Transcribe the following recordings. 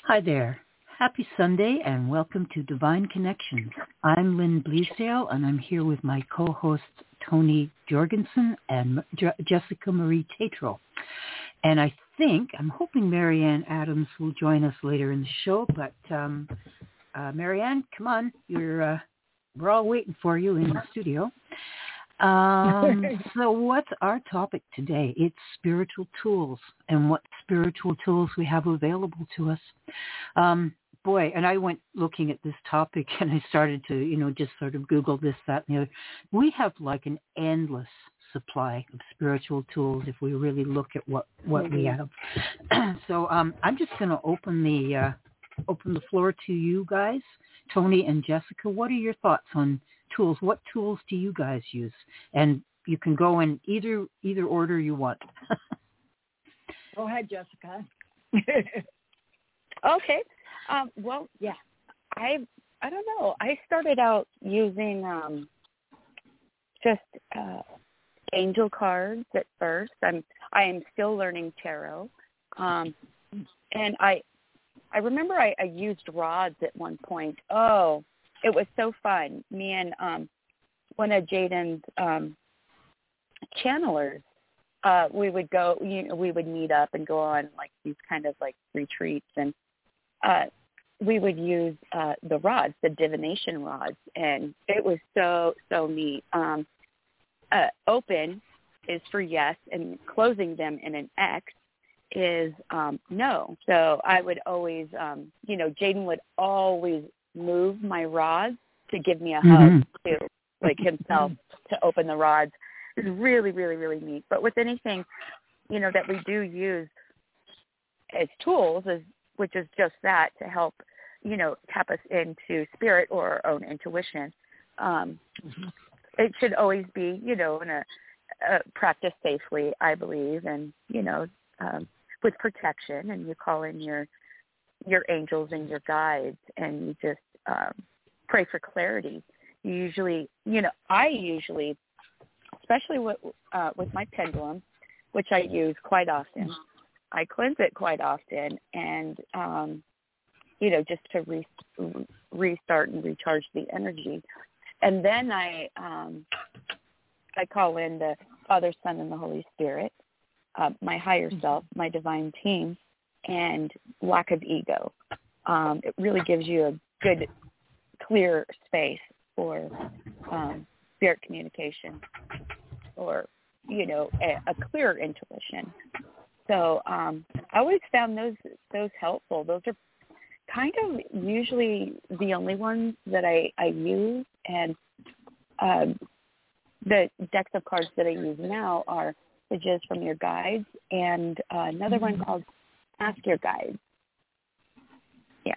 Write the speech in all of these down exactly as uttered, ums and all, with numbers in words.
Hi there. Happy Sunday and welcome to Divine Connections. I'm Lynn Bleasdale and I'm here with my co-hosts Tony Jorgensen and Je- Jessica Marie Tatro. And I think, I'm hoping Marianne Adams will join us later in the show, but um, uh, Marianne, come on. You're, uh, we're all waiting for you in the studio. Um, so what's our topic today? It's spiritual tools and what spiritual tools we have available to us. Um, boy, and I went looking at this topic and I started to, you know, just sort of Google this, that, and the other. We have like an endless supply of spiritual tools if we really look at what, what mm-hmm. we have. so um, I'm just going to open the uh, open the floor to you guys, Tony and Jessica. What are your thoughts on tools? What tools do you guys use? And you can go in either either order you want. Go ahead, Jessica. Okay. Um, well, yeah, I I don't know. I started out using um, just uh, angel cards at first. I'm I am still learning tarot, um, and I I remember I, I used rods at one point. Oh, it was so fun. Me and um, one of Jaden's um, channelers, uh, we would go. You know, we would meet up and go on like these kind of like retreats, and uh, we would use uh, the rods, the divination rods, and it was so so neat. Um, uh, open is for yes, and closing them in an X is um, no. So I would always, um, you know, Jaden would always move my rods to give me a hug mm-hmm. too, like himself to open the rods. It's really, really, really neat. But with anything, you know, that we do use as tools, is which is just that to help, you know, tap us into spirit or our own intuition. Um, mm-hmm. It should always be, you know, in a, a practice safely, I believe, and you know, um, with protection. And you call in your your angels and your guides, and you just um, pray for clarity. You usually, you know, I usually, especially with uh, with my pendulum, which I use quite often, I cleanse it quite often, and um, you know, just to re- restart and recharge the energy. And then I um, I call in the Father, Son, and the Holy Spirit, uh, my higher self, my divine team, and lack of ego. Um, it really gives you a good, clear space for um, spirit communication, or you know, a, a clear intuition. So um, I always found those those helpful. Those are kind of usually the only ones that I, I use, and um, the decks of cards that I use now are messages from your guides, and uh, another one called Ask Your Guides. Yeah.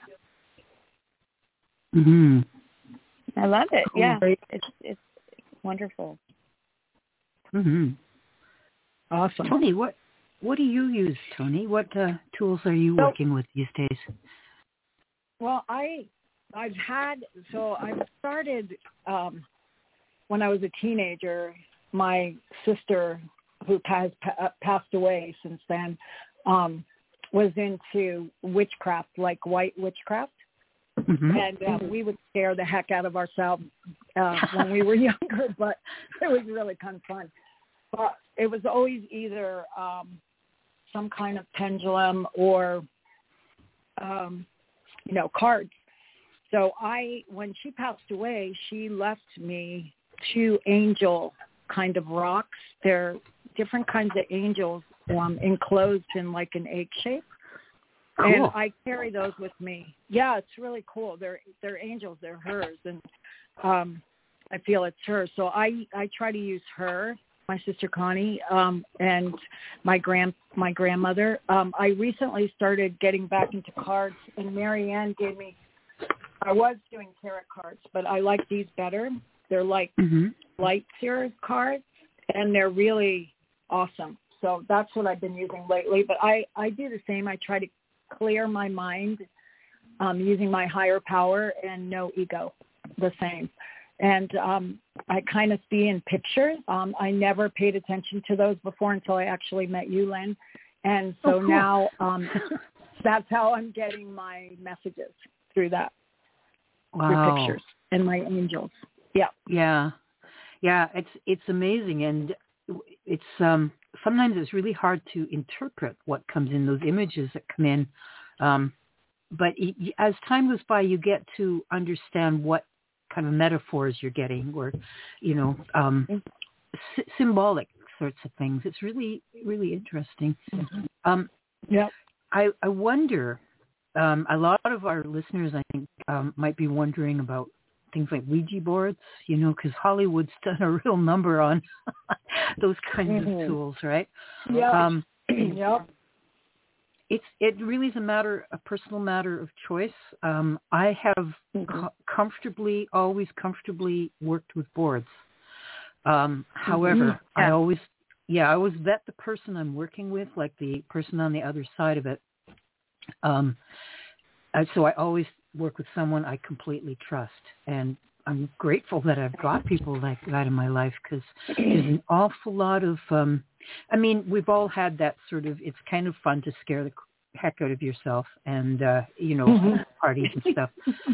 Mm-hmm. I love it. Yeah, it's it's wonderful. Mm-hmm. Awesome. Tony, what what do you use, Tony? What uh, tools are you so, working with these days? Well, I, I've had, so I started um, when I was a teenager. My sister, who has pa- passed away since then, um, was into witchcraft, like white witchcraft. Mm-hmm. And uh, we would scare the heck out of ourselves uh, when we were younger, but it was really kind of fun. But it was always either um, some kind of pendulum or, um, you know, cards. So I, when she passed away, she left me two angel kind of rocks. They're different kinds of angels um, enclosed in like an egg shape. Cool. And I carry those with me. Yeah, it's really cool. They're they're angels. They're hers, and um, I feel it's hers. So I, I try to use her, my sister Connie, um, and my grand my grandmother. Um, I recently started getting back into cards, and Marianne gave me. I was doing tarot cards, but I like these better. They're like mm-hmm. light series cards, and they're really awesome. So that's what I've been using lately. But I, I do the same. I try to clear my mind um, using my higher power and no ego, the same. And um, I kind of see in pictures. Um, I never paid attention to those before until I actually met you, Lynn. And so oh, cool. now, um, that's how I'm getting my messages through that, Wow. through pictures and my angels. Yeah. Yeah. Yeah. It's, it's amazing. And it's, um, sometimes it's really hard to interpret what comes in those images that come in. Um, but it, as time goes by, you get to understand what kind of metaphors you're getting, or, you know, um, s- symbolic sorts of things. It's really, really interesting. Mm-hmm. Um, yeah. I, I wonder, um, a lot of our listeners, I think, um, might be wondering about things like Ouija boards, you know, because Hollywood's done a real number on those kinds mm-hmm. of tools, right? Yeah. Um, yep. It's it really is a matter, a personal matter of choice. Um, I have mm-hmm. co- comfortably, always comfortably worked with boards. Um, however, mm-hmm. I yeah. always, yeah, I always vet the person I'm working with, like the person on the other side of it. Um, and so I always work with someone I completely trust, and I'm grateful that I've got people like that in my life, because there's an awful lot of, um, I mean, we've all had that sort of, it's kind of fun to scare the heck out of yourself and, uh, you know, mm-hmm. parties and stuff.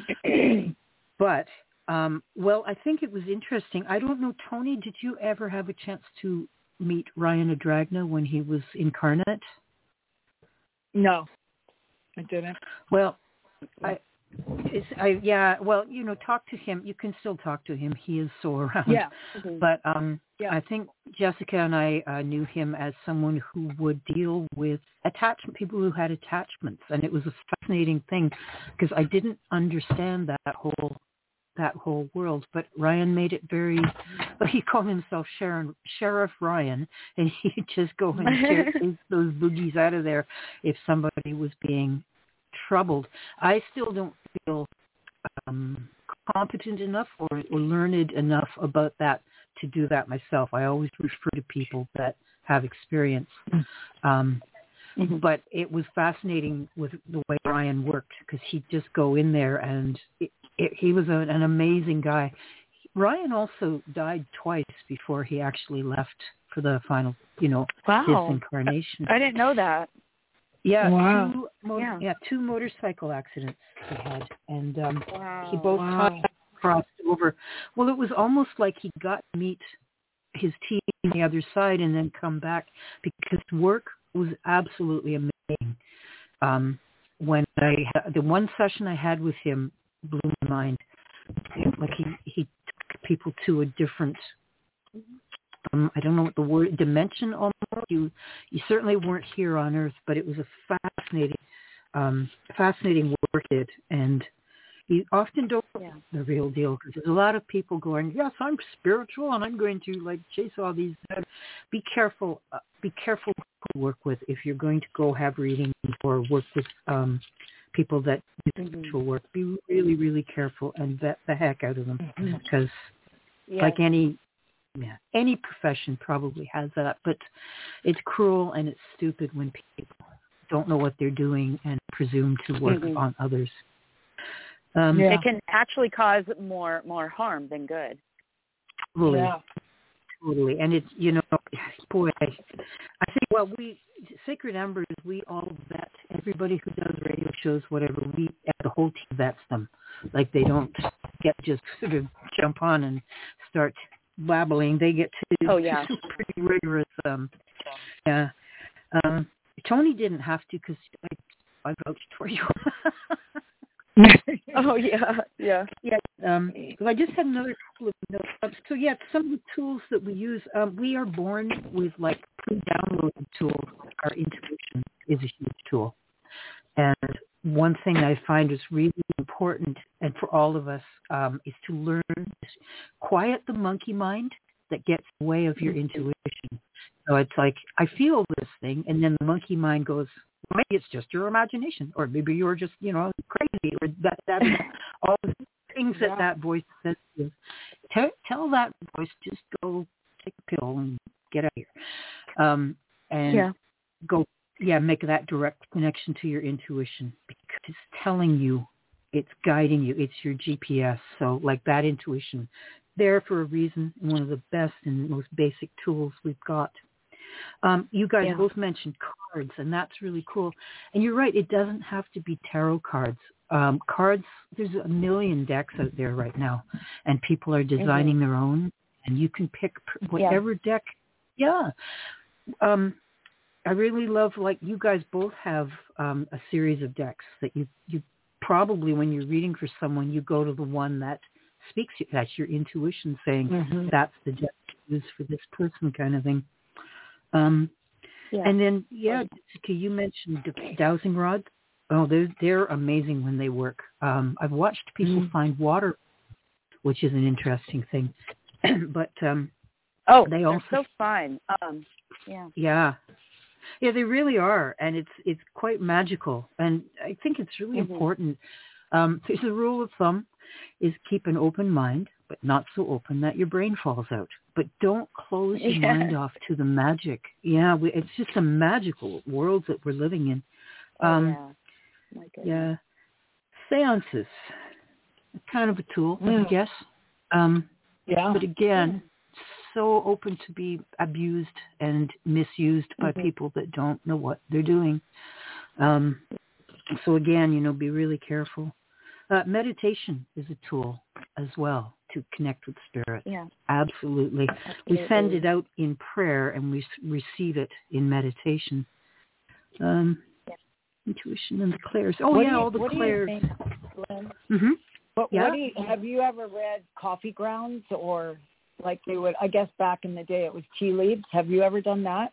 But, um, well, I think it was interesting. I don't know, Tony, did you ever have a chance to meet Ryan Adragna when he was incarnate? No, I didn't. Well, I, It's, I, yeah, well, you know, talk to him. You can still talk to him. He is so around. Yeah. Mm-hmm. But um, yeah. I think Jessica and I uh, knew him as someone who would deal with attachment, people who had attachments. And it was a fascinating thing because I didn't understand that whole that whole world. But Ryan made it very, well, he called himself Sharon, Sheriff Ryan, and he'd just go and get those boogies out of there if somebody was being troubled. I still don't feel um, competent enough or, or learned enough about that to do that myself. I always refer to people that have experience. Um, mm-hmm. But it was fascinating with the way Ryan worked, because he'd just go in there and it, it, he was a, an amazing guy. Ryan also died twice before he actually left for the final, you know, wow. his incarnation. I didn't know that. Yeah, wow. two mo- yeah. yeah, two motorcycle accidents he had, and um, wow. he both wow. times crossed over. Well, it was almost like he got to meet his team on the other side and then come back, because work was absolutely amazing. Um, when I the one session I had with him blew my mind. Like he he took people to a different. Um, I don't know what the word, dimension almost. You you certainly weren't here on Earth, but it was a fascinating, um, fascinating work it, and you often don't know yeah. the real deal, because there's a lot of people going, yes, I'm spiritual and I'm going to like chase all these. Be careful, uh, be careful who you work with if you're going to go have readings or work with um, people that do mm-hmm. spiritual work. Be really, really careful and vet the heck out of them, because yeah. like any. Yeah, any profession probably has that, but it's cruel and it's stupid when people don't know what they're doing and presume to work mm-hmm. on others. Um, yeah. It can actually cause more more harm than good. Totally, yeah. totally. And it's, you know, boy, I, I think, well, we, Sacred Embers, we all vet everybody who does radio shows, whatever, we, the whole team vets them. Like they don't get just sort of jump on and start babbling. They get to oh yeah do pretty rigorous um yeah um Tony didn't have to, because I, I vouched for you. oh yeah yeah yeah um I just had another couple of notes. So yeah, some of the tools that we use, um we are born with like pre-downloaded tools. Our intuition is a huge tool, and one thing I find is really important, and for all of us, um, is to learn to quiet the monkey mind that gets in the way of your intuition. So it's like, I feel this thing, and then the monkey mind goes, well, maybe it's just your imagination, or maybe you're just, you know, crazy, or that, that, all the things yeah. that that voice says. Tell, tell that voice, just go take a pill and get out of here. Um, and yeah. go Yeah, make that direct connection to your intuition, because it's telling you, it's guiding you, it's your G P S. So like that intuition, there for a reason, one of the best and most basic tools we've got. Um, you guys Yeah. both mentioned cards, and that's really cool. And you're right, it doesn't have to be tarot cards. Um, cards, there's a million decks out there right now, and people are designing mm-hmm. their own, and you can pick whatever yeah. deck. Yeah. Um, I really love, like, you guys both have um, a series of decks that you, you probably, when you're reading for someone, you go to the one that speaks to you. That's your intuition saying, mm-hmm. that's the deck to use for this person, kind of thing. Um, yeah. And then, yeah, Jessica, you mentioned dowsing rods. Oh, they're, they're amazing when they work. Um, I've watched people mm. find water, which is an interesting thing. but um, oh, they they're also so fun. Um, yeah, yeah, yeah, they really are, and it's it's quite magical. And I think it's really mm-hmm. important. Um, there's a rule of thumb: is keep an open mind, but not so open that your brain falls out. But don't close your yeah. mind off to the magic. Yeah, we, it's just a magical world that we're living in. Um, oh, yeah. My goodness. Yeah, seances, kind of a tool, mm. I guess. Um, yeah. But again, yeah. so open to be abused and misused by mm-hmm. people that don't know what they're doing. Um, so again, you know, be really careful. Uh, meditation is a tool as well to connect with spirit. Yeah, absolutely. absolutely. We send it out in prayer and we receive it in meditation. Um, Intuition and the clairs. Oh, what yeah, you, all the what clairs. Do you think, Lynn? Mm-hmm. What, yeah. what do you, have you ever read coffee grounds, or like they would, I guess back in the day it was tea leaves. Have you ever done that?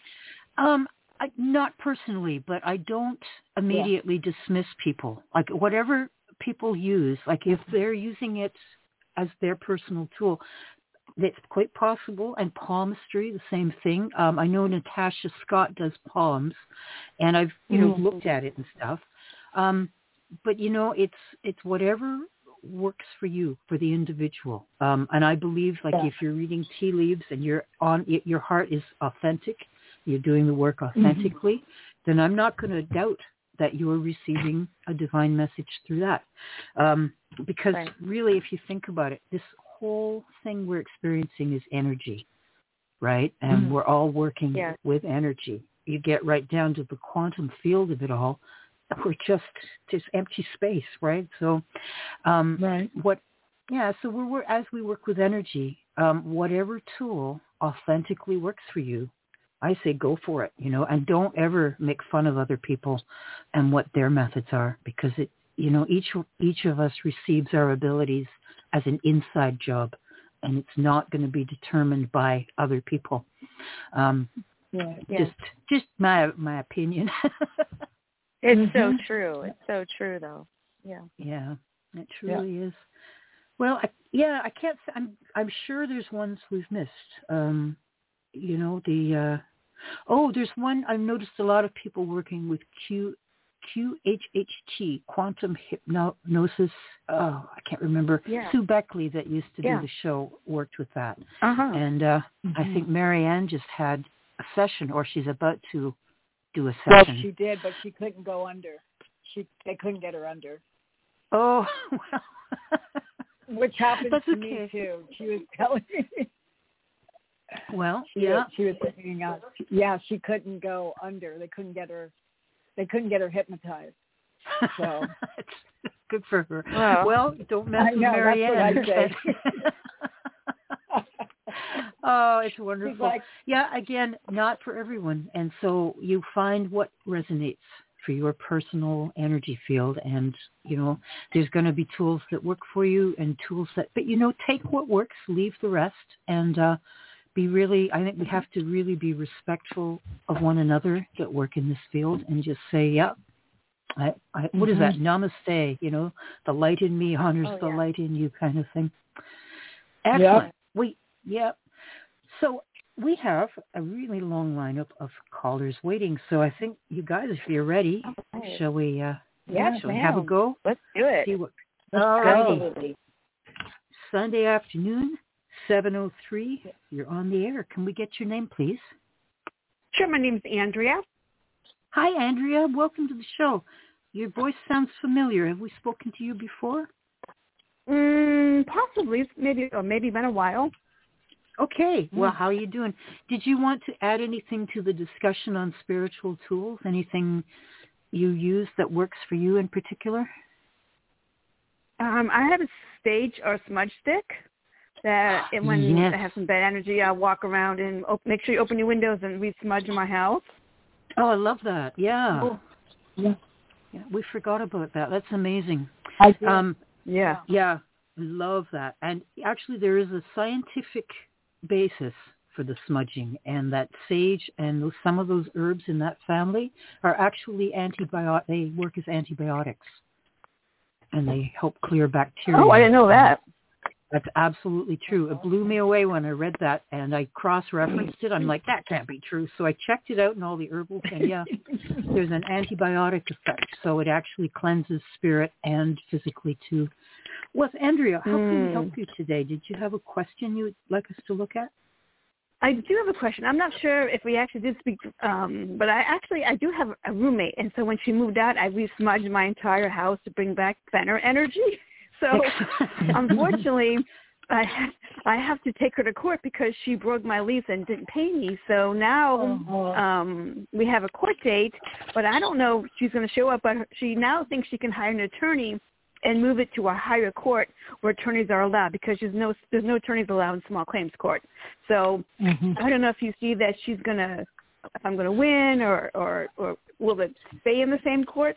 Um, I, not personally, but I don't immediately yeah. dismiss people. Like whatever people use, like if they're using it as their personal tool, it's quite possible. And palmistry, the same thing. Um, I know Natasha Scott does palms, and I've you know mm-hmm. looked at it and stuff. Um, but you know, it's it's whatever works for you, for the individual. Um, and I believe, like, yeah. if you're reading tea leaves and you're on, your heart is authentic, you're doing the work authentically, mm-hmm. then I'm not going to doubt that you are receiving a divine message through that. Um, because right. really, if you think about it, this whole thing we're experiencing is energy, right? And mm-hmm. we're all working yeah. with energy. You get right down to the quantum field of it all. We're just just empty space, right? So, um, right. what? Yeah. So we're, we're as we work with energy, um, whatever tool authentically works for you, I say go for it. You know, and don't ever make fun of other people and what their methods are, because it, you know, each each of us receives our abilities as an inside job, and it's not going to be determined by other people. Um, yeah, yeah. Just, just my my opinion. It's mm-hmm. so true. It's so true, though. Yeah. Yeah, it truly yeah. is. Well, I, yeah, I can't. I'm I'm sure there's ones we've missed. Um, you know the. Uh, oh, there's one. I've noticed a lot of people working with Q. Q H H T, quantum hypnosis. Oh, I can't remember. Yeah. Sue Beckley, that used to yeah. do the show, worked with that. Uh-huh. And uh, mm-hmm. I think Marianne just had a session, or she's about to do a Well, session. she did, but she couldn't go under. She they couldn't get her under. Oh, well. Which happened That's to okay. me too. She was telling me. Well, she yeah. Was, she was saying, uh, yeah, she couldn't go under. They couldn't get her. They couldn't get her hypnized. So good for her. Well, well don't mess I with know, Marianne. That's what I say. Oh, it's wonderful. Like, yeah, again, not for everyone. And so you find what resonates for your personal energy field. And, you know, there's going to be tools that work for you and tools that, but, you know, take what works, leave the rest, and uh, be really, I think we have to really be respectful of one another that work in this field and just say, yeah, I, I, what mm-hmm. is that? Namaste, you know, the light in me honors oh, the yeah. light in you kind of thing. Excellent. Yep. We, yeah. So we have a really long lineup of callers waiting. So I think you guys, if you're ready, okay. shall we, uh, yes, shall we have a go? Let's do it. See what, Let's all righty. Sunday afternoon, seven oh three. You're on the air. Can we get your name, please? Sure. My name's Andrea. Hi, Andrea. Welcome to the show. Your voice sounds familiar. Have we spoken to you before? Mm, possibly. Maybe, or maybe been a while. Okay. Well, how are you doing? Did you want to add anything to the discussion on spiritual tools? Anything you use that works for you in particular? Um, I have a sage or smudge stick that it, when Yes. I have some bad energy, I walk around and op- make sure you open your windows and re-smudge in my house. Oh, I love that. Yeah. Oh, yeah. Yeah. We forgot about that. That's amazing. I did. Um, Yeah. yeah, love that. And actually, there is a scientific basis for the smudging, and that sage and those, some of those herbs in that family are actually antibiotic. They work as antibiotics, and they help clear bacteria. Oh, I didn't know that. That's absolutely true. It blew me away when I read that, and I cross-referenced it. I'm like, that can't be true. So I checked it out in all the herbal things. Yeah, there's an antibiotic effect, so it actually cleanses spirit and physically too. Well, Andrea, how can we help you today? Did you have a question you'd like us to look at? I do have a question. I'm not sure if we actually did speak, um, but I actually, I do have a roommate, and so when she moved out, I re-smudged my entire house to bring back better energy. So, unfortunately, I I have to take her to court because she broke my lease and didn't pay me. So now um, we have a court date, but I don't know if she's going to show up. But she now thinks she can hire an attorney and move it to a higher court where attorneys are allowed, because there's no there's no attorneys allowed in small claims court. So mm-hmm. I don't know if you see that she's going to, if I'm going to win, or, or or will it stay in the same court?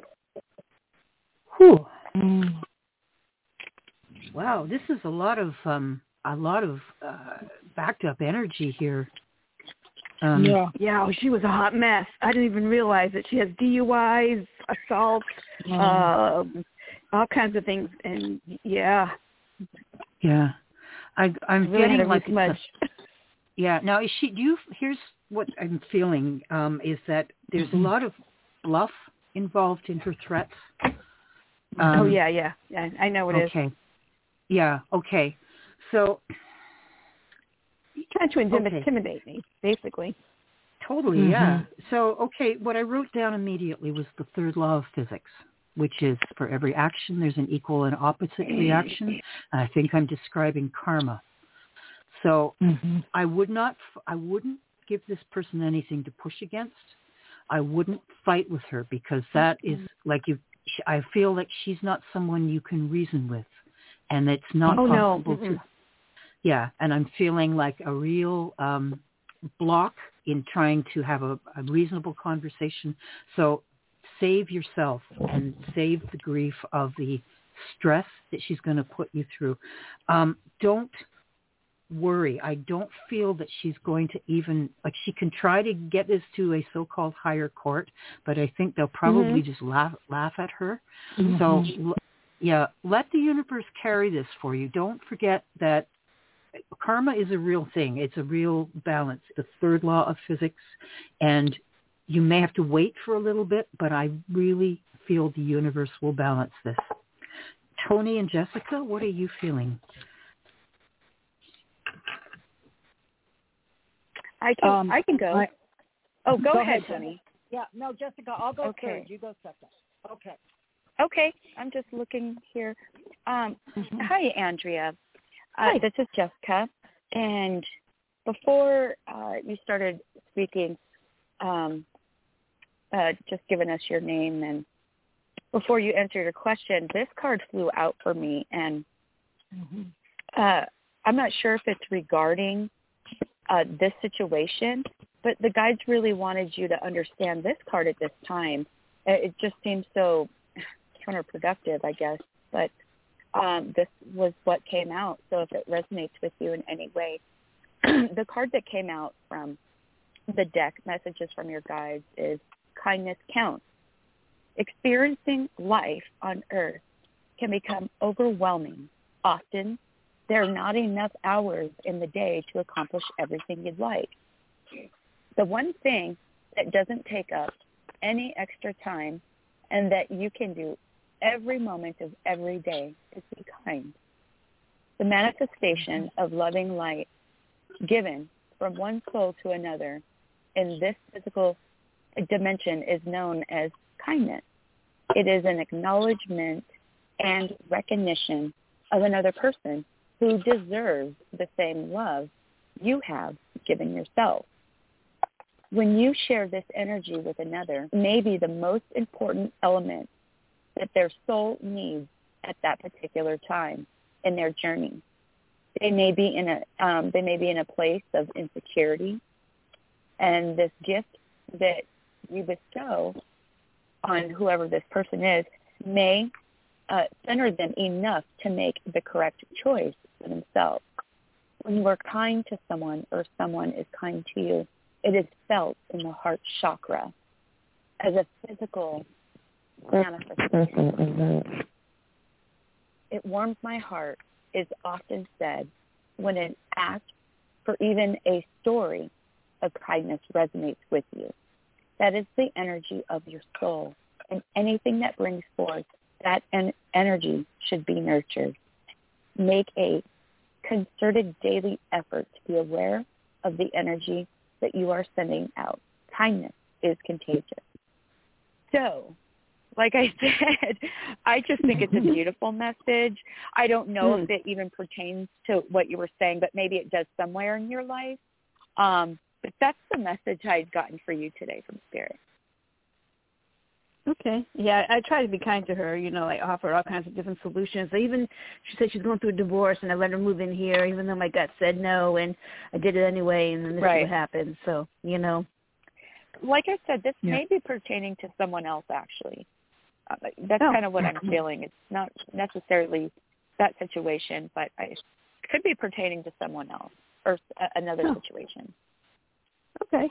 Whew. Mm. Wow, this is a lot of um, a lot of uh, backed up energy here. Um, yeah, yeah. Oh, she was a hot mess. I didn't even realize that she has D U Is, assaults, yeah. um, all kinds of things, and yeah, yeah. I, I'm really feeling like much. A, yeah. Now, is she? Do you? Here's what I'm feeling um, is that there's mm-hmm. a lot of bluff involved in her threats. Um, oh yeah, yeah, yeah. I know it okay. is. Okay. Yeah, okay. So trying to intim- okay. intimidate me, basically. Totally, mm-hmm. yeah. So, okay, what I wrote down immediately was the third law of physics, which is for every action, there's an equal and opposite reaction. And I think I'm describing karma. So mm-hmm. I would not, I wouldn't give this person anything to push against. I wouldn't fight with her, because that is like you, I feel like she's not someone you can reason with. And it's not oh, possible no. to, yeah, and I'm feeling like a real um, block in trying to have a, a reasonable conversation. So save yourself and save the grief of the stress that she's going to put you through. Um, don't worry. I don't feel that she's going to even, like she can try to get this to a so-called higher court, but I think they'll probably mm-hmm. just laugh, laugh at her. Mm-hmm. So yeah, let the universe carry this for you. Don't forget that karma is a real thing. It's a real balance, the third law of physics. And you may have to wait for a little bit, but I really feel the universe will balance this. Tony and Jessica, what are you feeling? I can, um, I can go. I, oh, go, go ahead, ahead, Tony. Yeah, no, Jessica, I'll go okay. third. You go second. Okay. Okay, I'm just looking here. Um, mm-hmm. Hi, Andrea. Uh, hi. This is Jessica. And before uh, you started speaking, um, uh, just giving us your name, and before you answered your question, this card flew out for me, and mm-hmm. uh, I'm not sure if it's regarding uh, this situation, but the guides really wanted you to understand this card at this time. It just seems so counterproductive, I guess, but um, this was what came out. So if it resonates with you in any way, the card that came out from the deck, Messages from Your Guides, is Kindness Counts. Experiencing life on Earth can become overwhelming. Often, there are not enough hours in the day to accomplish everything you'd like. The one thing that doesn't take up any extra time and that you can do every moment of every day is be kind. The manifestation of loving light given from one soul to another in this physical dimension is known as kindness. It is an acknowledgement and recognition of another person who deserves the same love you have given yourself. When you share this energy with another, it may be the most important element that their soul needs at that particular time in their journey. They may be in a um, they may be in a place of insecurity, and this gift that you bestow on whoever this person is may uh, center them enough to make the correct choice for themselves. When you are kind to someone or someone is kind to you, it is felt in the heart chakra as a physical manifestation. It warms my heart is often said when an act or even a story of kindness resonates with you. That is the energy of your soul, and anything that brings forth that en- energy should be nurtured. Make a concerted daily effort to be aware of the energy that you are sending out. Kindness is contagious. So, like I said, I just think it's a beautiful message. I don't know mm. if it even pertains to what you were saying, but maybe it does somewhere in your life. Um, but that's the message I had gotten for you today from Spirit. Okay. Yeah, I try to be kind to her. You know, I offer all kinds of different solutions. I even, she said she's going through a divorce, and I let her move in here, even though my gut said no, and I did it anyway, and then this right. is what happened. So, you know. Like I said, this yeah. may be pertaining to someone else, actually. Uh, that's oh. kind of what I'm feeling. It's not necessarily that situation, but I, it could be pertaining to someone else or uh, another oh. situation. Okay.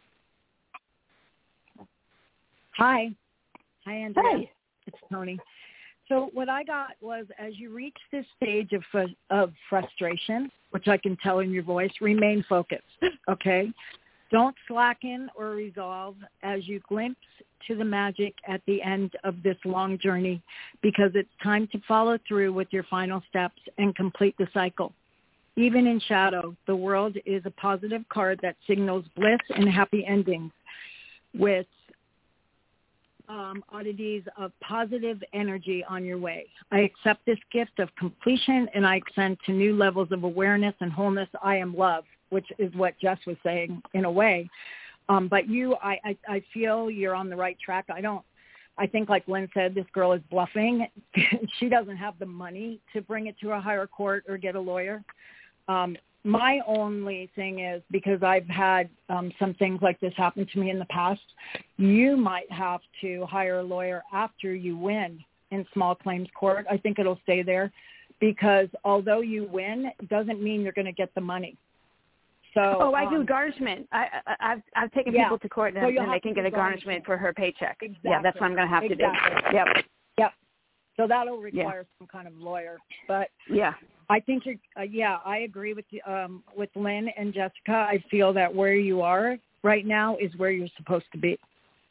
Hi. Hi, Andrea. Hi. It's Tony. So what I got was, as you reach this stage of fr- of frustration, which I can tell in your voice, remain focused, okay? Don't slacken or resolve as you glimpse to the magic at the end of this long journey, because it's time to follow through with your final steps and complete the cycle. Even in shadow, the world is a positive card that signals bliss and happy endings with Um, oddities of positive energy on your way. I accept this gift of completion, and I extend to new levels of awareness and wholeness. I am love, which is what Jess was saying in a way. Um, but you, I, I, I feel you're on the right track. I don't, I think like Lynn said, this girl is bluffing. She doesn't have the money to bring it to a higher court or get a lawyer. Um, My only thing is, because I've had um, some things like this happen to me in the past, you might have to hire a lawyer after you win in small claims court. I think it'll stay there, because although you win, it doesn't mean you're going to get the money. So, oh, I um, do garnishment. I, I, I've I've taken yeah. people to court, and, so and they can get a garnishment, garnishment for her paycheck. Exactly. Yeah, that's what I'm going to have exactly. to do. Yep. Yep. So that'll require yeah. some kind of lawyer. But yeah. I think you're, uh, yeah, I agree with you, um, with Lynn and Jessica. I feel that where you are right now is where you're supposed to be.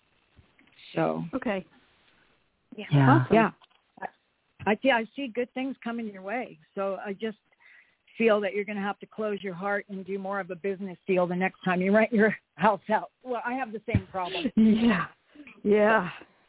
So. Okay. Yeah. Yeah. Awesome. Yeah. I, I see, I see good things coming your way. So I just feel that you're going to have to close your heart and do more of a business deal the next time you rent your house out. Well, I have the same problem. Yeah. Yeah.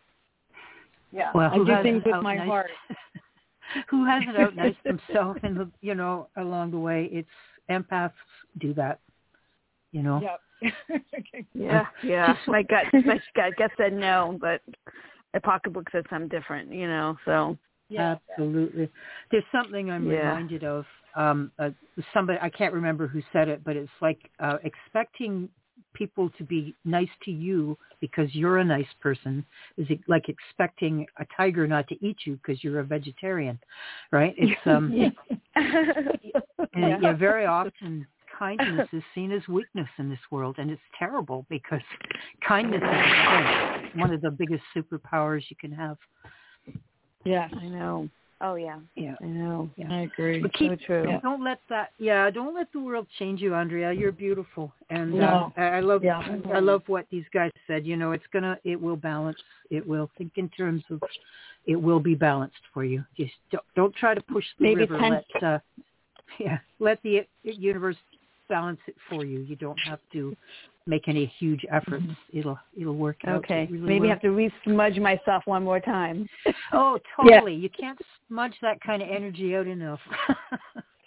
Yeah. Well, I do things with my nice? heart. Who hasn't outniced themselves in the, you know, along the way? It's empaths do that, you know. Yep. yeah, yeah. My gut, my gut guess said no, but a pocketbook said something different, you know. So yeah. Absolutely. There's something I'm yeah. reminded of. Um, uh, somebody, I can't remember who said it, but it's like uh, expecting people to be nice to you because you're a nice person is like expecting a tiger not to eat you because you're a vegetarian, right? It's um, and yeah. yeah, very often kindness is seen as weakness in this world, and it's terrible because kindness is one of the biggest superpowers you can have. Yeah, I know. Oh yeah, yeah, I know. Yeah. I agree. But keep, so true. yeah. Don't let that. Yeah, don't let the world change you, Andrea. You're beautiful, and No. uh, I love. Yeah. I love what these guys said. You know, it's gonna. It will balance. It will think in terms of. It will be balanced for you. Just don't, don't try to push the Maybe river. ten- Let. Uh, yeah. Let the universe balance it for you. You don't have to make any huge efforts. Mm-hmm. It'll it'll work out. Okay. Really Maybe well. have to re-smudge myself one more time. Oh, totally. Yeah. You can't smudge that kind of energy out enough.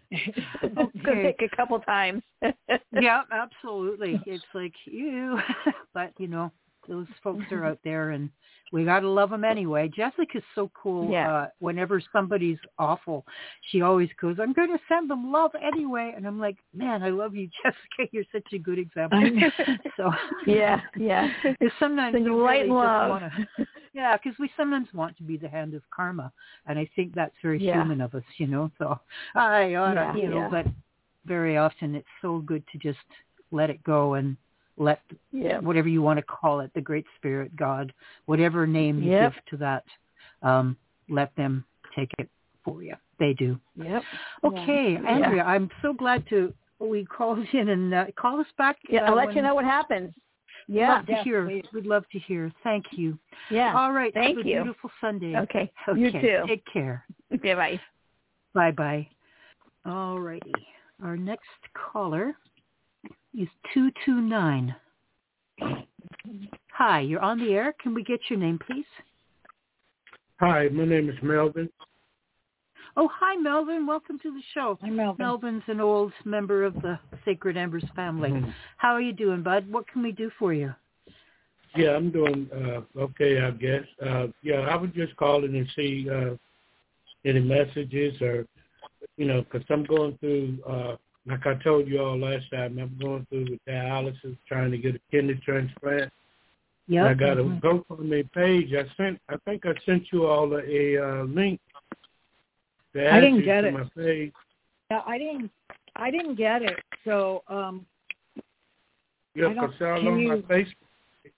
It's going to take a couple times. Yeah, absolutely. It's like, you, but, you know, those folks are out there, and we got to love them anyway. Jessica's so cool. Yeah. Uh, whenever somebody's awful, she always goes, I'm going to send them love anyway. And I'm like, man, I love you, Jessica. You're such a good example. So yeah, yeah. Sometimes Send you light really love. just want to, yeah, because we sometimes want to be the hand of karma. And I think that's very Yeah. human of us, you know. So I ought to, Yeah, you know, yeah. but very often it's so good to just let it go and let Yeah. whatever you want to call it, the Great Spirit, God, whatever name you Yep. give to that, um, let them take it for you. They do. Yep. Okay, Yeah. Andrea, I'm so glad to we called in and uh, call us back. Yeah, uh, I'll let when, you know what happens. We'd Yeah. love to Yes, hear. please. We'd love to hear. Thank you. Yeah. All right. Thank have a you. beautiful Sunday. Okay. Okay. You too. Take care. Okay, bye. Bye-bye. All righty. Our next caller is two two nine. Hi, you're on the air. Can we get your name, please? Hi, my name is Melvin. Oh, hi, Melvin. Welcome to the show. Hi, Melvin. Melvin's an old member of the Sacred Embers family. Mm-hmm. How are you doing, bud? What can we do for you? Yeah, I'm doing uh, okay, I guess. Uh, yeah, I was just calling to see uh, any messages or, you know, because I'm going through, uh, like I told you all last time, I'm going through with dialysis, trying to get a kidney transplant. Yeah. I got a mm-hmm. GoFundMe page. I sent. I think I sent you all a, a uh, link. To I add didn't you get to it. My page. Yeah, I didn't. I didn't get it. So, um, Yeah, I don't- because all can on my you- Facebook.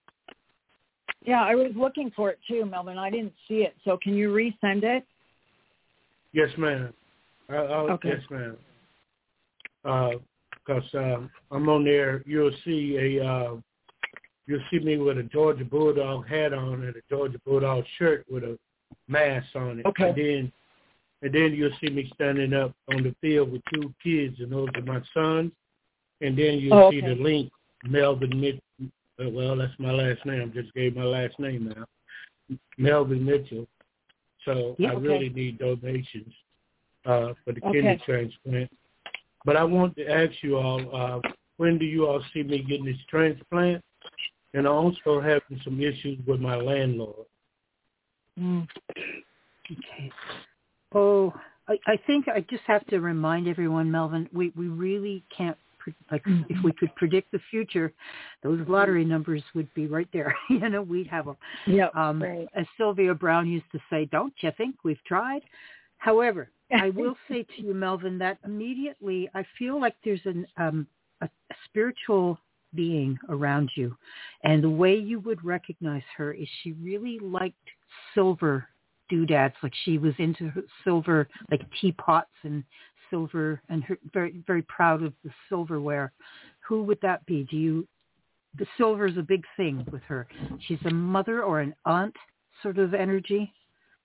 yeah, I was looking for it too, Melvin. I didn't see it. So, can you resend it? Yes, ma'am. I, I'll, Okay. Yes, ma'am. Because uh, uh, I'm on there. You'll see a. Uh, you'll see me with a Georgia Bulldog hat on and a Georgia Bulldog shirt with a mask on it. Okay. And then, and then you'll see me standing up on the field with two kids, and those are my sons. And then you'll Oh, see okay. the link, Melvin Mitchell. Uh, well, that's my last name. I just gave my last name now, Melvin Mitchell. So Yeah, I okay. really need donations uh, for the Okay. kidney transplant. But I want to ask you all, uh, when do you all see me getting this transplant? And I'm also having some issues with my landlord. Mm. Okay. Oh, I, I think I just have to remind everyone, Melvin, we, we really can't, pre- like, Mm-hmm. if we could predict the future, those lottery numbers would be right there. you know, we'd have them. Yeah. Um, Right. As Sylvia Brown used to say, don't you think we've tried? However, I will say to you, Melvin, that immediately I feel like there's an, um, a, a spiritual being around you. And the way you would recognize her is she really liked silver doodads. Like she was into her silver, like teapots and silver, and her very, very proud of the silverware. Who would that be? Do you, the silver is a big thing with her. She's a mother or an aunt sort of energy.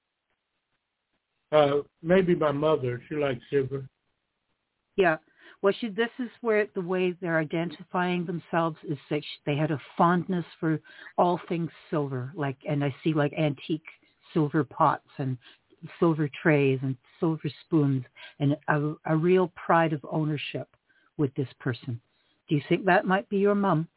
Uh, maybe my mother. She likes silver. Yeah. Well, she, this is where the way they're identifying themselves is that they had a fondness for all things silver, like, and I see like antique silver pots and silver trays and silver spoons, and a, a real pride of ownership with this person. Do you think that might be your mom?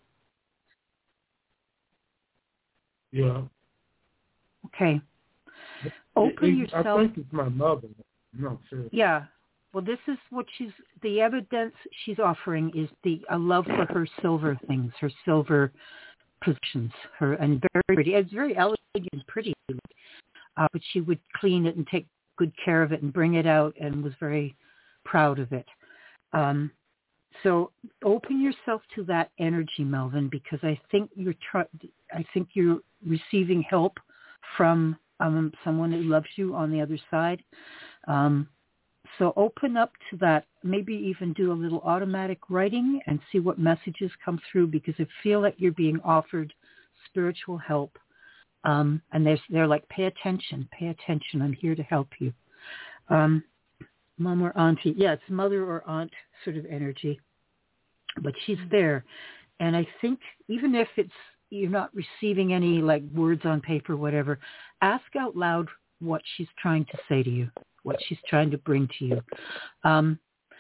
Yeah. Okay. Open It- it- yourself. I think it's my mother. I'm not sure. Yeah. Well, this is what she's, the evidence she's offering is the a love for her silver things, her silver possessions, her, and very pretty. It's very elegant and pretty, uh, but she would clean it and take good care of it and bring it out and was very proud of it. Um, so open yourself to that energy, Melvin, because I think you're try- I think you're receiving help from um, someone who loves you on the other side. Um, So open up to that, maybe even do a little automatic writing and see what messages come through, because I feel like you're being offered spiritual help. Um, and they're, they're like, pay attention, pay attention. I'm here to help you. Um, mom or auntie. Yeah, it's mother or aunt sort of energy. But she's there. And I think even if it's you're not receiving any like words on paper, whatever, ask out loud what she's trying to say to you. what she's trying to bring to you. Um,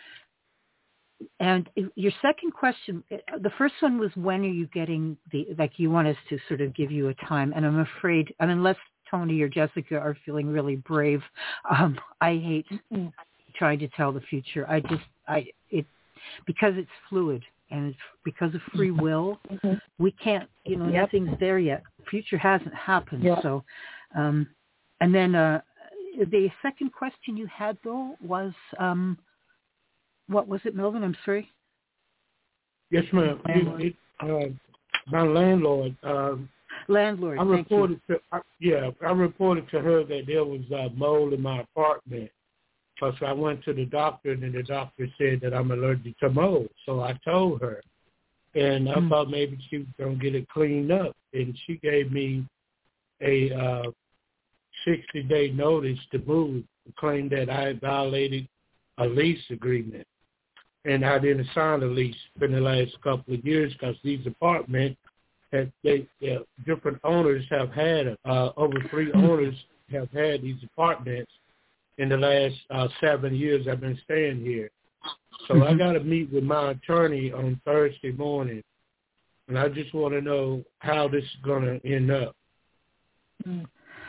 and your second question, the first one was, when are you getting the, like you want us to sort of give you a time. And I'm afraid, and unless Tony or Jessica are feeling really brave, um, I hate mm-hmm. trying to tell the future. I just, I, it, because it's fluid and it's because of free will, mm-hmm. we can't, you know, yep. nothing's there yet. Future hasn't happened. Yep. So, um, and then uh, the second question you had though was, um, what was it, Melvin? I'm sorry. Yes, ma'am. It, it, uh, my landlord. Um, landlord. I thank reported you. to. I, yeah, I reported to her that there was uh, mold in my apartment. Because I went to the doctor, and the doctor said that I'm allergic to mold. So I told her, and I mm. thought maybe she was going to get it cleaned up. And she gave me a uh, sixty-day notice to move, claimed that I had violated a lease agreement. And I didn't sign a lease for the last couple of years because these apartments, had, they, uh, different owners have had, uh, over three owners have had these apartments in the last uh, seven years I've been staying here. So mm-hmm. I got to meet with my attorney on Thursday morning, and I just want to know how this is going to end up. Mm.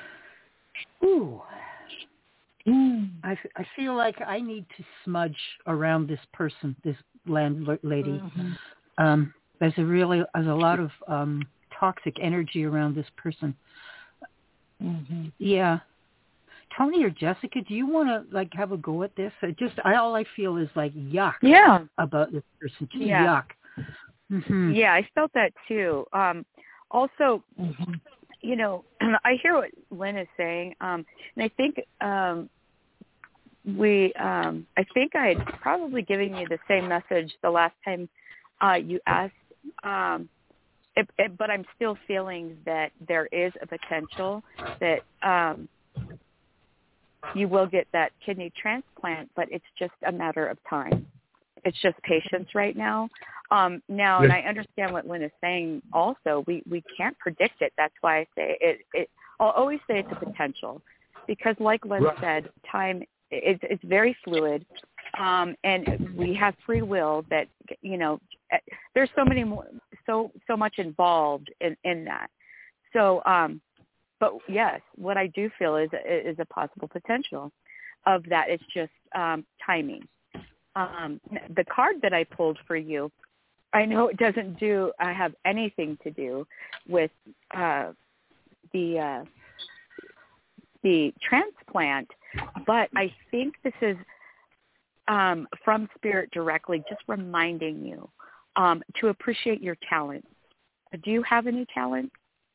Ooh. Mm. I, I feel like I need to smudge around this person, this landlady. Mm-hmm. Um, there's a really, there's a lot of um, toxic energy around this person. Mm-hmm. Yeah. Tony or Jessica, do you want to like have a go at this? I just, I, all I feel is like yuck. Yeah. About this person. Just yeah. yuck. Mm-hmm. Yeah, I felt that too. Um, also, mm-hmm. you know, I hear what Lynn is saying, um, and I think um, we, um, I think I had probably given you the same message the last time uh, you asked, um, it, it, but I'm still feeling that there is a potential that um, you will get that kidney transplant, but it's just a matter of time. It's just patience right now. Um, now, and I understand what Lynn is saying also. We, we can't predict it. That's why I say it, it. I'll always say it's a potential because like Lynn right. said, time, it's, it's very fluid. Um, and we have free will that, you know, there's so many more, so, so much involved in, in that. So, um, but yes, what I do feel is, is a possible potential of that. It's just um, timing. Um, the card that I pulled for you, I know it doesn't do, I have anything to do with uh, the uh, the transplant, but I think this is um, from Spirit directly, just reminding you um, to appreciate your talent. Do you have any talent?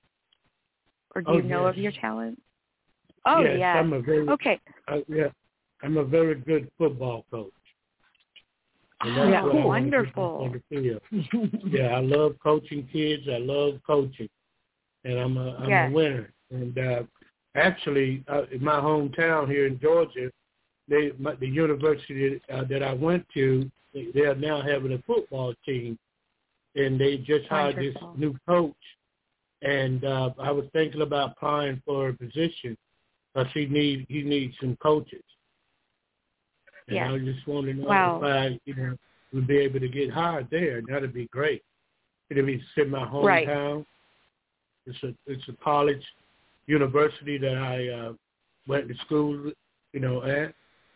Or do oh, you know yes. of your talent? Oh, yes. yeah. I'm a very, okay. Uh, yeah, I'm a very good football coach. And that's oh, what wonderful. On the field. Yeah, I love coaching kids. I love coaching, and I'm a I'm yes. a winner. And uh, actually, uh, in my hometown here in Georgia, they my, the university uh, that I went to, they, they are now having a football team, and they just hired wonderful. this new coach. And uh, I was thinking about applying for a position, because he need he needs some coaches. And yeah. I just want to know wow. if I, you know, would be able to get hired there. That'd be great. It'd be in my hometown. Right. It's a it's a college, university that I uh, went to school, you know, at.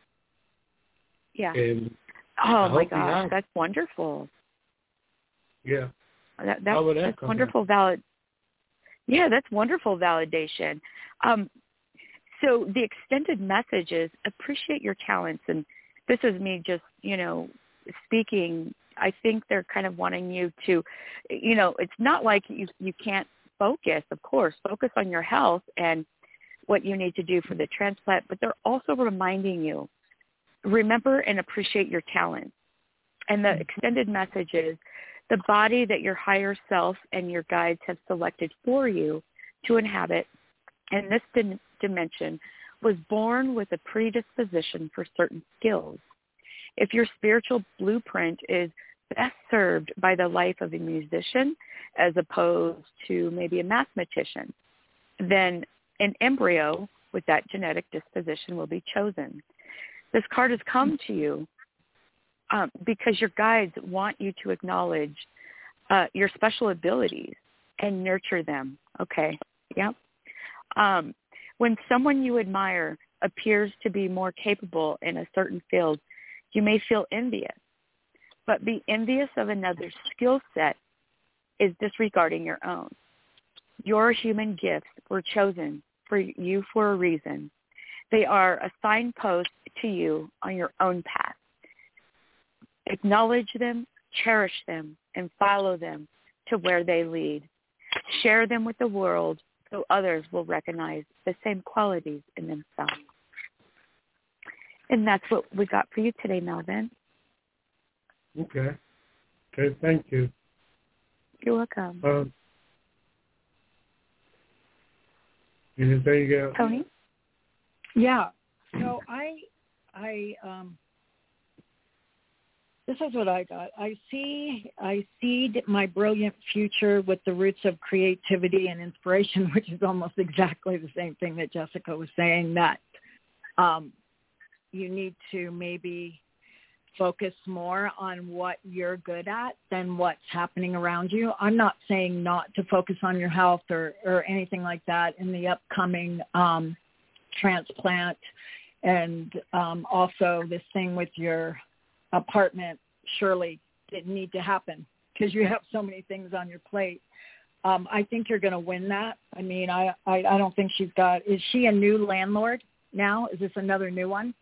Yeah. And oh my gosh, that's wonderful. Yeah. That, that, that that's wonderful valid. Yeah, that's wonderful validation. Um, so the extended message is appreciate your talents. And this is me just, you know, speaking. I think they're kind of wanting you to, you know, it's not like you, you can't focus, of course, focus on your health and what you need to do for the transplant, but they're also reminding you, remember and appreciate your talent. And the extended message is the body that your higher self and your guides have selected for you to inhabit in this dim- dimension was born with a predisposition for certain skills. If your spiritual blueprint is best served by the life of a musician as opposed to maybe a mathematician, then an embryo with that genetic disposition will be chosen. This card has come to you um, because your guides want you to acknowledge uh, your special abilities and nurture them. Okay, yep. Um, when someone you admire appears to be more capable in a certain field, you may feel envious. But be envious of another's skill set is disregarding your own. Your human gifts were chosen for you for a reason. They are a signpost to you on your own path. Acknowledge them, cherish them, and follow them to where they lead. Share them with the world so others will recognize the same qualities in themselves. And that's what we got for you today, Melvin. Okay. Okay, thank you. You're welcome. Um, anything else? Tony? Yeah. So I, I, um, this is what I got. I see, I seed my brilliant future with the roots of creativity and inspiration, which is almost exactly the same thing that Jessica was saying, that um, you need to maybe focus more on what you're good at than what's happening around you. I'm not saying not to focus on your health or, or anything like that in the upcoming um, transplant. And um, also this thing with your apartment surely didn't need to happen because you have so many things on your plate. Um, I think you're going to win that. I mean, I, I, I don't think she's got, is she a new landlord now? Is this another new one?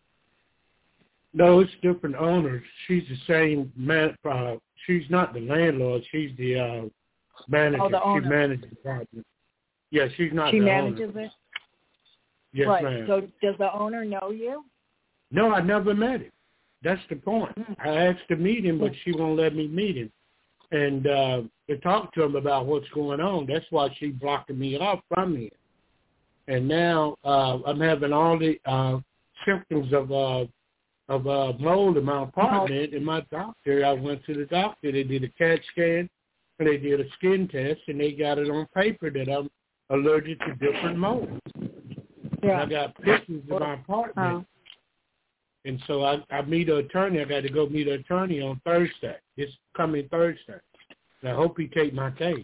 No, it's different owners. She's the same man. Uh, she's not the landlord. She's the uh, manager. Oh, the owner. She manages the apartment. Yeah, she's not she the manages owner. it? Yes, right. ma'am. So does the owner know you? No, I never met him. That's the point. I asked to meet him, but she won't let me meet him. And uh, to talk to him about what's going on, that's why she blocked me off from him. And now uh, I'm having all the uh, symptoms of uh, of uh, mold in my apartment. And my doctor, I went to the doctor. They did a CAT scan, and they did a skin test, and they got it on paper that I'm allergic to different molds. Yeah. And I got pictures of my apartment. Oh. And so I, I meet an attorney. I got to go meet an attorney on Thursday, this coming Thursday. And I hope he take my case.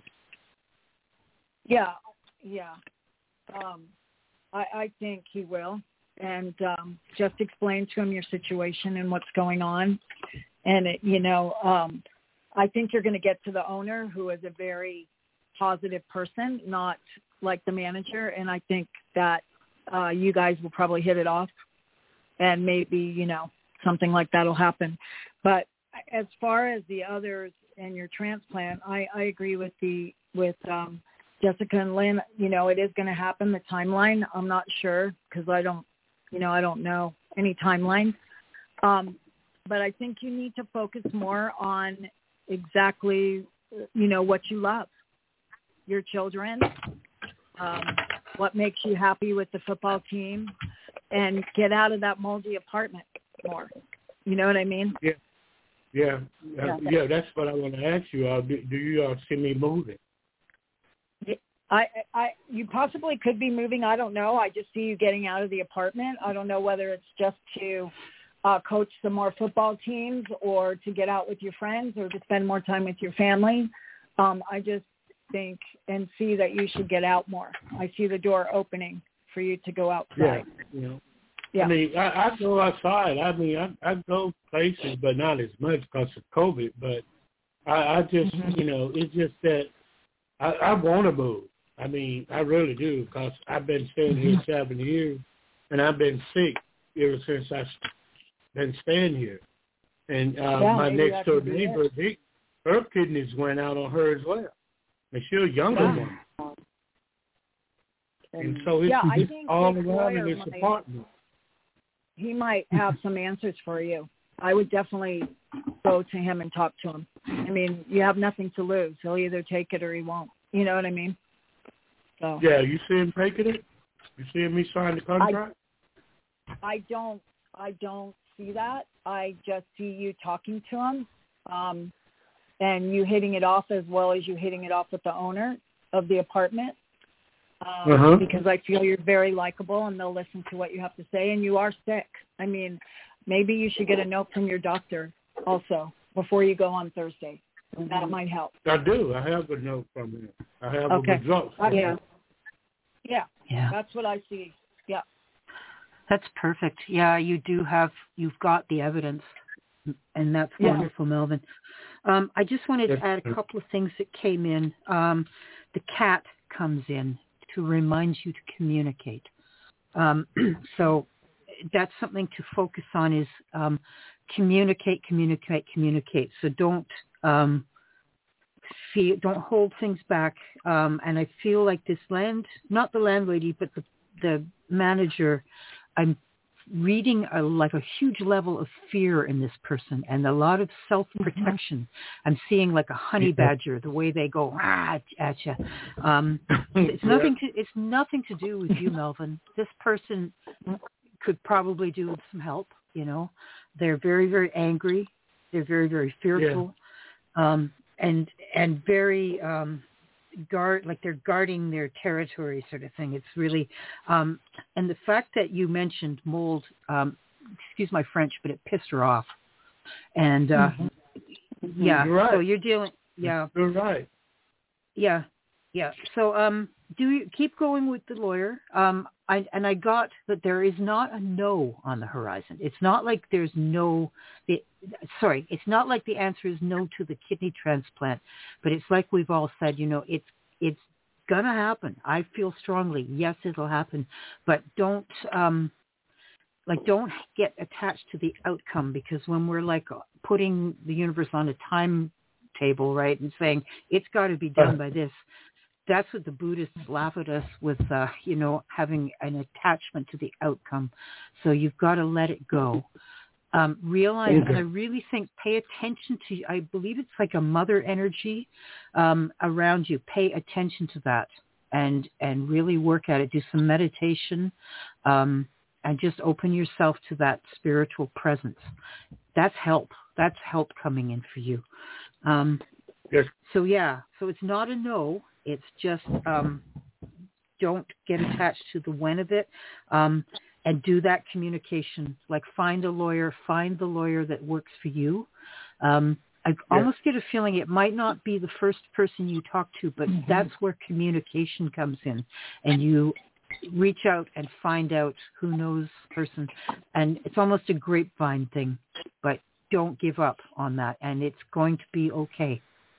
Yeah, yeah. Um, I, I think he will. And um, just explain to him your situation and what's going on. And, it, you know, um, I think you're going to get to the owner, who is a very positive person, not like the manager. And I think that uh, you guys will probably hit it off. And maybe, you know, something like that will happen. But as far as the others and your transplant, I, I agree with the with um, Jessica and Lynn. You know, it is going to happen. The timeline, I'm not sure because I don't, you know, I don't know any timeline. Um, but I think you need to focus more on exactly, you know, what you love, your children, um, what makes you happy with the football team, and get out of that moldy apartment more. You know what I mean? Yeah, yeah, Yeah. uh, yeah. That's what I want to ask you. Uh, do, do you uh, see me moving? I, I, you possibly could be moving. I don't know. I just see you getting out of the apartment. I don't know whether it's just to uh, coach some more football teams or to get out with your friends or to spend more time with your family. Um, I just think and see that you should get out more. I see the door opening for you to go outside. Yeah, you know. Yeah. I mean, I, I go outside. I mean, I, I go places, but not as much because of COVID. But I, I just, mm-hmm. you know, it's just that I, I want to move. I mean, I really do because I've been staying here seven years, and I've been sick ever since I've been staying here. And uh, yeah, my next door neighbor, he, her kidneys went out on her as well. And she's a younger yeah. one. And so it's yeah, just all around in this might, apartment. He might have some answers for you. I would definitely go to him and talk to him. I mean, you have nothing to lose. He'll either take it or he won't. You know what I mean? So. Yeah, you see him taking it? You see me sign the contract? I, I don't. I don't see that. I just see you talking to him, um, and you hitting it off as well as you hitting it off with the owner of the apartment. um, uh-huh. because I feel you're very likable and they'll listen to what you have to say. And you are sick. I mean, maybe you should get a note from your doctor also before you go on Thursday. That might help. I do. I have a note from him. I have okay. a result. Yeah. yeah. Yeah. That's what I see. Yeah. That's perfect. Yeah, you do have, you've got the evidence, and that's Yeah. wonderful, Melvin. Um, I just wanted to add a couple of things that came in. Um, the cat comes in to remind you to communicate. Um, so that's something to focus on is um, communicate, communicate, communicate. So don't um, feel, don't hold things back. Um, and I feel like this land, not the landlady, but the, the manager, I'm reading a, like a huge level of fear in this person and a lot of self-protection. Mm-hmm. I'm seeing like a honey badger, the way they go ah, at you. Um, it's nothing to, it's nothing to do with you, Melvin. This person could probably do with some help. You know, they're very, very angry. They're very, very fearful, yeah. um, and and very um, guard, like they're guarding their territory, sort of thing. It's really, um, and the fact that you mentioned mold, um, excuse my French, but it pissed her off. And uh, mm-hmm. yeah, you're right. So you're dealing, yeah, you're right. Yeah, yeah. So um, do you keep going with the lawyer? Um, I, and I got that there is not a no on the horizon. It's not like there's no, the, sorry, it's not like the answer is no to the kidney transplant, but it's like we've all said, you know, it's, it's going to happen. I feel strongly, yes, it'll happen, but don't, um, like, don't get attached to the outcome, because when we're like putting the universe on a timetable, right, and saying it's got to be done by this, that's what the Buddhists laugh at us with, uh, you know, having an attachment to the outcome. So you've got to let it go. Um, realize, okay. And I really think pay attention to, I believe it's like a mother energy um, around you. Pay attention to that and, and really work at it. Do some meditation um, and just open yourself to that spiritual presence. That's help. That's help coming in for you. Um, yes. So, yeah, so it's not a no. It's just um, don't get attached to the when of it, um, and do that communication. Like find a lawyer, find the lawyer that works for you. Um, I yes. almost get a feeling it might not be the first person you talk to, but mm-hmm. that's where communication comes in, and you reach out and find out who knows the person. And it's almost a grapevine thing, but don't give up on that, and it's going to be okay.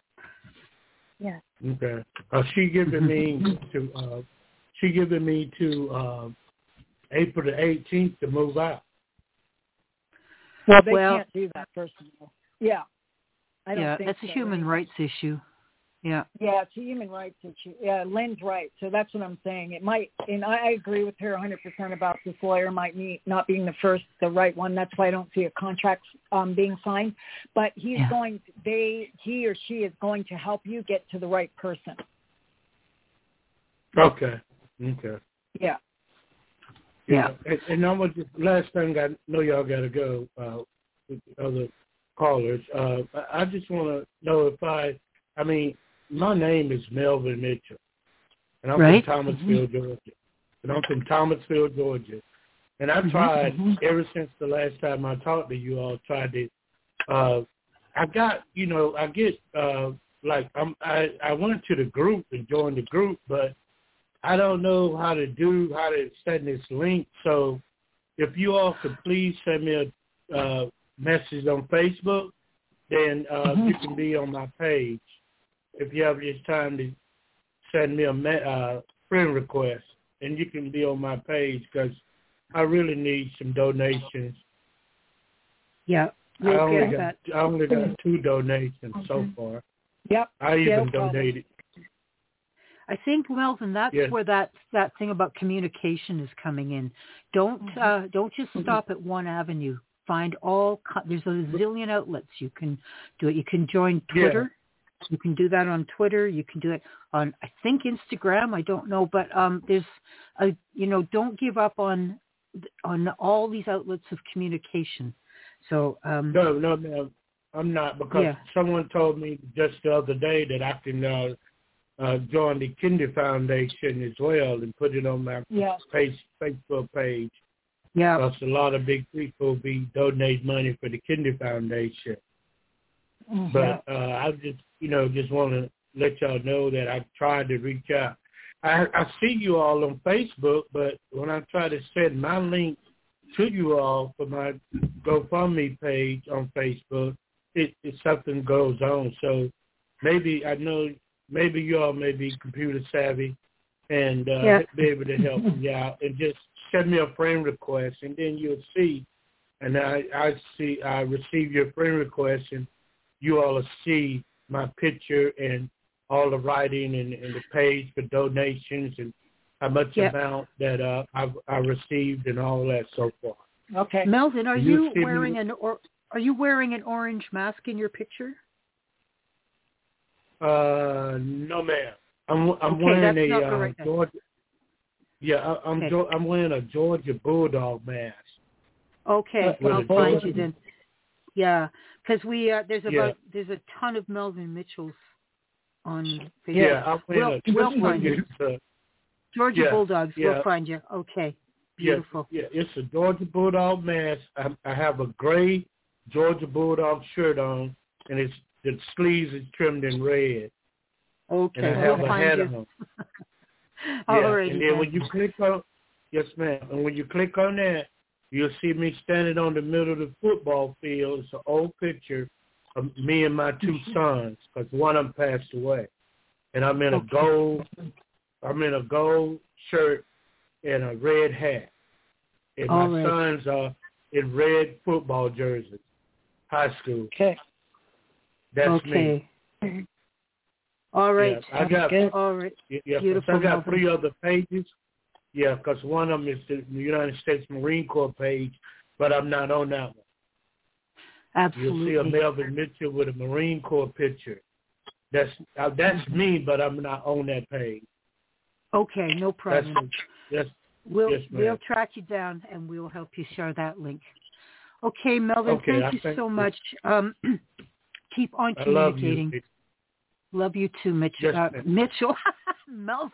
Yeah. Okay. Uh, she giving me to uh, she giving me to uh, April the eighteenth to move out. Well, they well, can't do that, first of all. Yeah. I don't yeah, think that's so. a human rights issue. Yeah. Yeah, it's a human rights issue. Yeah, Lynn's right. So that's what I'm saying. It might, and I agree with her one hundred percent about this lawyer might be not being the first, the right one. That's why I don't see a contract um, being signed. But he's yeah. going, they, he or she is going to help you get to the right person. Okay. Okay. Yeah. Yeah. yeah. And, and I'm gonna just, last thing, I know y'all got to go uh, with the other callers. Uh, I just want to know if I, I mean, my name is Melvin Mitchell, and I'm right. from Thomasville, mm-hmm. Georgia. And I'm from Thomasville, Georgia. And I mm-hmm. tried, mm-hmm. ever since the last time I talked to you all, tried to, uh, I got, you know, I get, uh, like, I'm, I, I went to the group and joined the group, but I don't know how to do, how to send this link. So if you all could please send me a uh, message on Facebook, then uh, mm-hmm. you can be on my page. If you have just time to send me a uh, friend request, and you can be on my page, because I really need some donations. Yeah, I only got that. I only got two donations okay. so far. Yep. I even no donated. I think, Melvin, that's yes. where that that thing about communication is coming in. Don't mm-hmm. uh, don't just stop at one avenue. Find all. There's a zillion outlets you can do it. You can join Twitter. Yeah. You can do that on Twitter. You can do it on, I think, Instagram. I don't know, but um, there's a, you know, don't give up on on all these outlets of communication. So um, no, no, no, I'm not, because yeah. someone told me just the other day that I can uh, uh, join the Kinder Foundation as well and put it on my Yes. page, Facebook page. Yeah. Because a lot of big people be donating money for the Kinder Foundation. Mm-hmm. But uh, I just, you know, just want to let y'all know that I've tried to reach out. I, I see you all on Facebook, but when I try to send my link to you all for my GoFundMe page on Facebook, it, it something goes on. So maybe I know maybe you all may be computer savvy and uh, yeah. be able to help me out and just send me a friend request, and then you'll see. And I, I see I receive your friend request, and you all will see my picture and all the writing and, and the page for donations and how much yep. amount that uh, I've I received and all that so far. Okay. Melvin, are you you wearing me? an or are you wearing an orange mask in your picture? Uh, no, ma'am. I'm I'm okay, wearing that's a not uh, correct. Georgia. Yeah, I, I'm okay. I'm wearing a Georgia Bulldog mask. Okay, With I'll a find Georgia. you then. Yeah, because we uh, there's about Yeah. there's a ton of Melvin Mitchells on Facebook. Yeah, I'm wearing we'll, a we'll find you. uh, Georgia yeah, Bulldogs. yeah. We'll find you. Okay, beautiful. Yeah, yeah, it's a Georgia Bulldog mask. I, I have a gray Georgia Bulldog shirt on, and it's the sleeves is trimmed in red. Okay, And I we'll have a find hat you. on. All Yeah, right. and then when you click on, yes, ma'am, and when you click on that, you'll see me standing on the middle of the football field. It's an old picture of me and my two sons, because one of them passed away. And I'm in a Okay. gold, I'm in a gold shirt and a red hat. And All my right. sons are in red football jerseys, high school. Okay. That's okay. me. All right. Yeah, I got, Good. All right. yeah, Beautiful, I got Melvin. three other pages. Yeah, because one of them is the United States Marine Corps page, but I'm not on that one. Absolutely. You'll see a Melvin Mitchell with a Marine Corps picture. That's uh, that's me, but I'm not on that page. Okay, no problem. That's, that's We'll yes, ma'am. we'll track you down and we'll help you share that link. Okay, Melvin, Okay, thank I you thank so you. much. Um, keep on I love you. communicating. Love you too, Mitch. Yes, uh, ma'am. Mitchell. Melvin.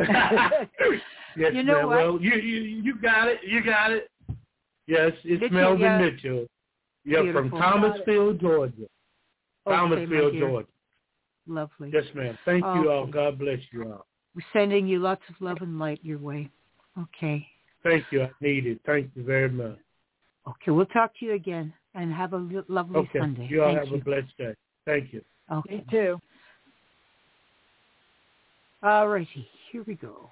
Yes, You know ma'am. what? Well, you, you you got it. You got it. Yes, it's Mitchell, Melvin yeah. Mitchell. Yeah, Beautiful. from Thomasville, Georgia. Okay, Thomasville, my dear. Georgia. Lovely. Yes, ma'am. Thank Okay. you all. God bless you all. We're sending you lots of love and light your way. Okay. Thank you. I need it. Thank you very much. Okay, we'll talk to you again and have a lo- lovely Okay. Sunday. You all Thank have you. a blessed day. Thank you. Okay. Me too. All righty. Here we go.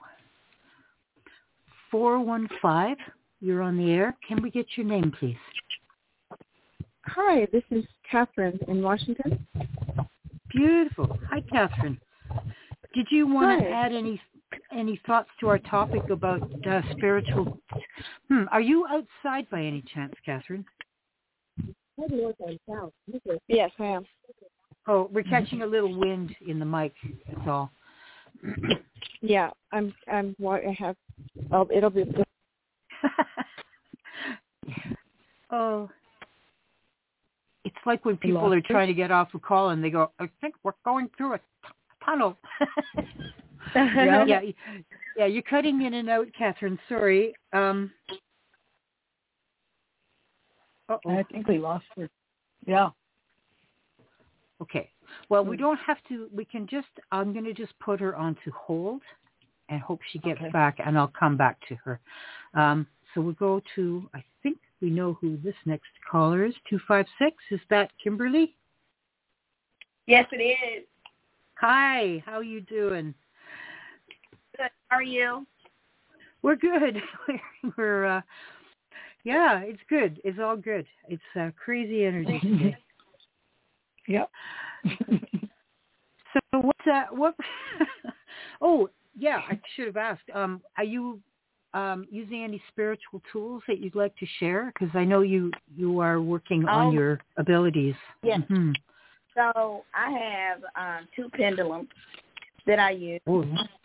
four one five, you're on the air. Can we get your name, please? Hi, this is Catherine in Washington. Beautiful. Hi, Catherine. Did you want to Hi. add any any thoughts to our topic about uh, spiritual? Hmm. Are you outside by any chance, Catherine? Yes, I am. Oh, we're catching a little wind in the mic. That's all. Yeah, I'm. I'm. I have. Oh, it'll be. Oh, it's like when people are trying to get off a call and they go, "I think we're going through a t- tunnel." yeah, yeah, yeah. You're cutting in and out, Catherine. Sorry. Um. Uh-oh. I think we lost her. Yeah. Okay. Well, we don't have to. We can just. I'm going to just put her onto hold, and hope she gets Okay. back, and I'll come back to her. Um. So we'll go to. I think we know who this next caller is. Two five six. Is that Kimberly? Yes, it is. Hi. How you doing? Good. How are you? We're good. We're. Uh, yeah, it's good. It's all good. It's uh, crazy energy today. Yep. So what's that? What? Oh, yeah. I should have asked. Um, are you um, using any spiritual tools that you'd like to share? Because I know you you are working on Um, your abilities. Yes. Mm-hmm. So I have um, two pendulums that I use, Oh,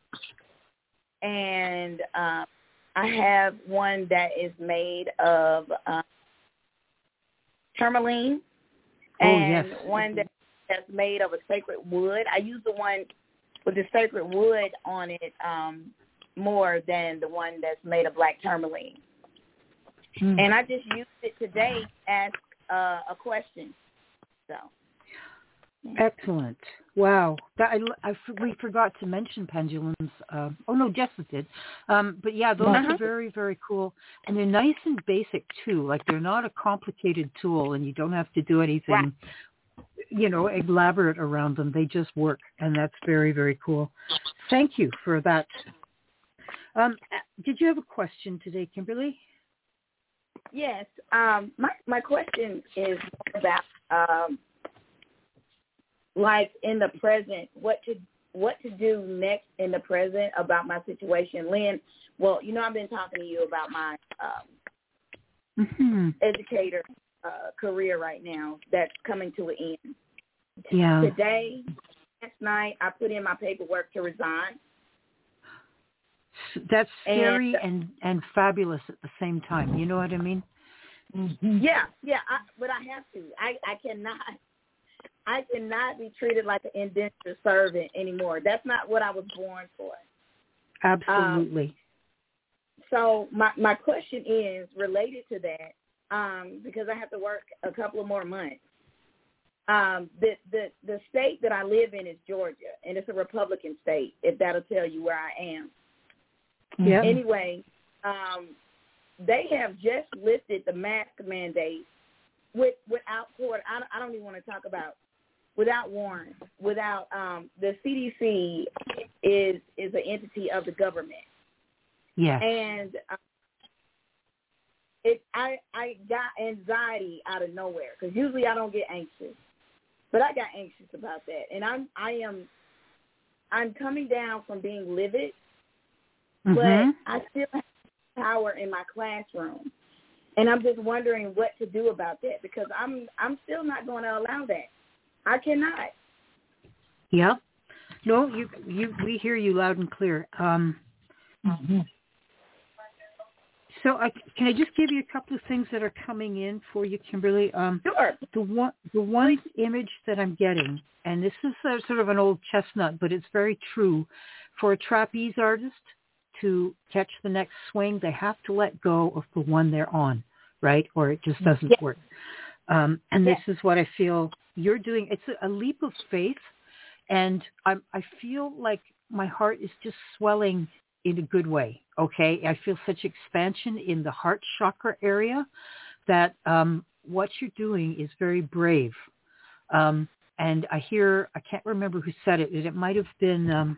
and um, I have one that is made of uh, tourmaline, Oh, and yes. one that, that's made of a sacred wood. I use the one with the sacred wood on it um, more than the one that's made of black tourmaline. Mm. And I just used it today to ask uh, a question. So. Excellent. Wow. That, I, I, we forgot to mention pendulums. Uh, oh, no, Jessica did. Um, but, yeah, those uh-huh. are very, very cool. And they're nice and basic, too. Like, they're not a complicated tool, and you don't have to do anything, right. you know, elaborate around them. They just work, and that's very, very cool. Thank you for that. Um, did you have a question today, Kimberly? Yes. Um, my, my question is about... Um, like in the present, what to what to do next in the present about my situation. Lynn, well, you know, I've been talking to you about my um, mm-hmm. educator uh, career right now that's coming to an end. Yeah. Today, last night, I put in my paperwork to resign. That's scary and and, and fabulous at the same time. You know what I mean? Mm-hmm. Yeah, yeah, I, but I have to. I, I cannot. I cannot be treated like an indentured servant anymore. That's not what I was born for. Absolutely. Um, so my my question is related to that um, because I have to work a couple of more months. Um, the, the the state that I live in is Georgia, and it's a Republican state, if that'll tell you where I am. Yeah. Anyway, um, they have just lifted the mask mandate with, without court. I, I don't even want to talk about without warrant, without um, the C D C is is an entity of the government. Yeah. And uh, it I I got anxiety out of nowhere because usually I don't get anxious, but I got anxious about that, and I'm I am I'm coming down from being livid, mm-hmm. but I still have power in my classroom, and I'm just wondering what to do about that because I'm I'm still not going to allow that. I cannot. Yeah. No, you you we hear you loud and clear. Um, mm-hmm. So I, can I just give you a couple of things that are coming in for you, Kimberly? Um, sure. The one the one image that I'm getting, and this is a, sort of an old chestnut, but it's very true. For a trapeze artist to catch the next swing, they have to let go of the one they're on, right? Or it just doesn't yes. work. Um, and yes. this is what I feel you're doing. It's a, a leap of faith, and I'm, I feel like my heart is just swelling in a good way, okay? I feel such expansion in the heart chakra area that um, what you're doing is very brave. Um, and I hear, I can't remember who said it, it might have been um,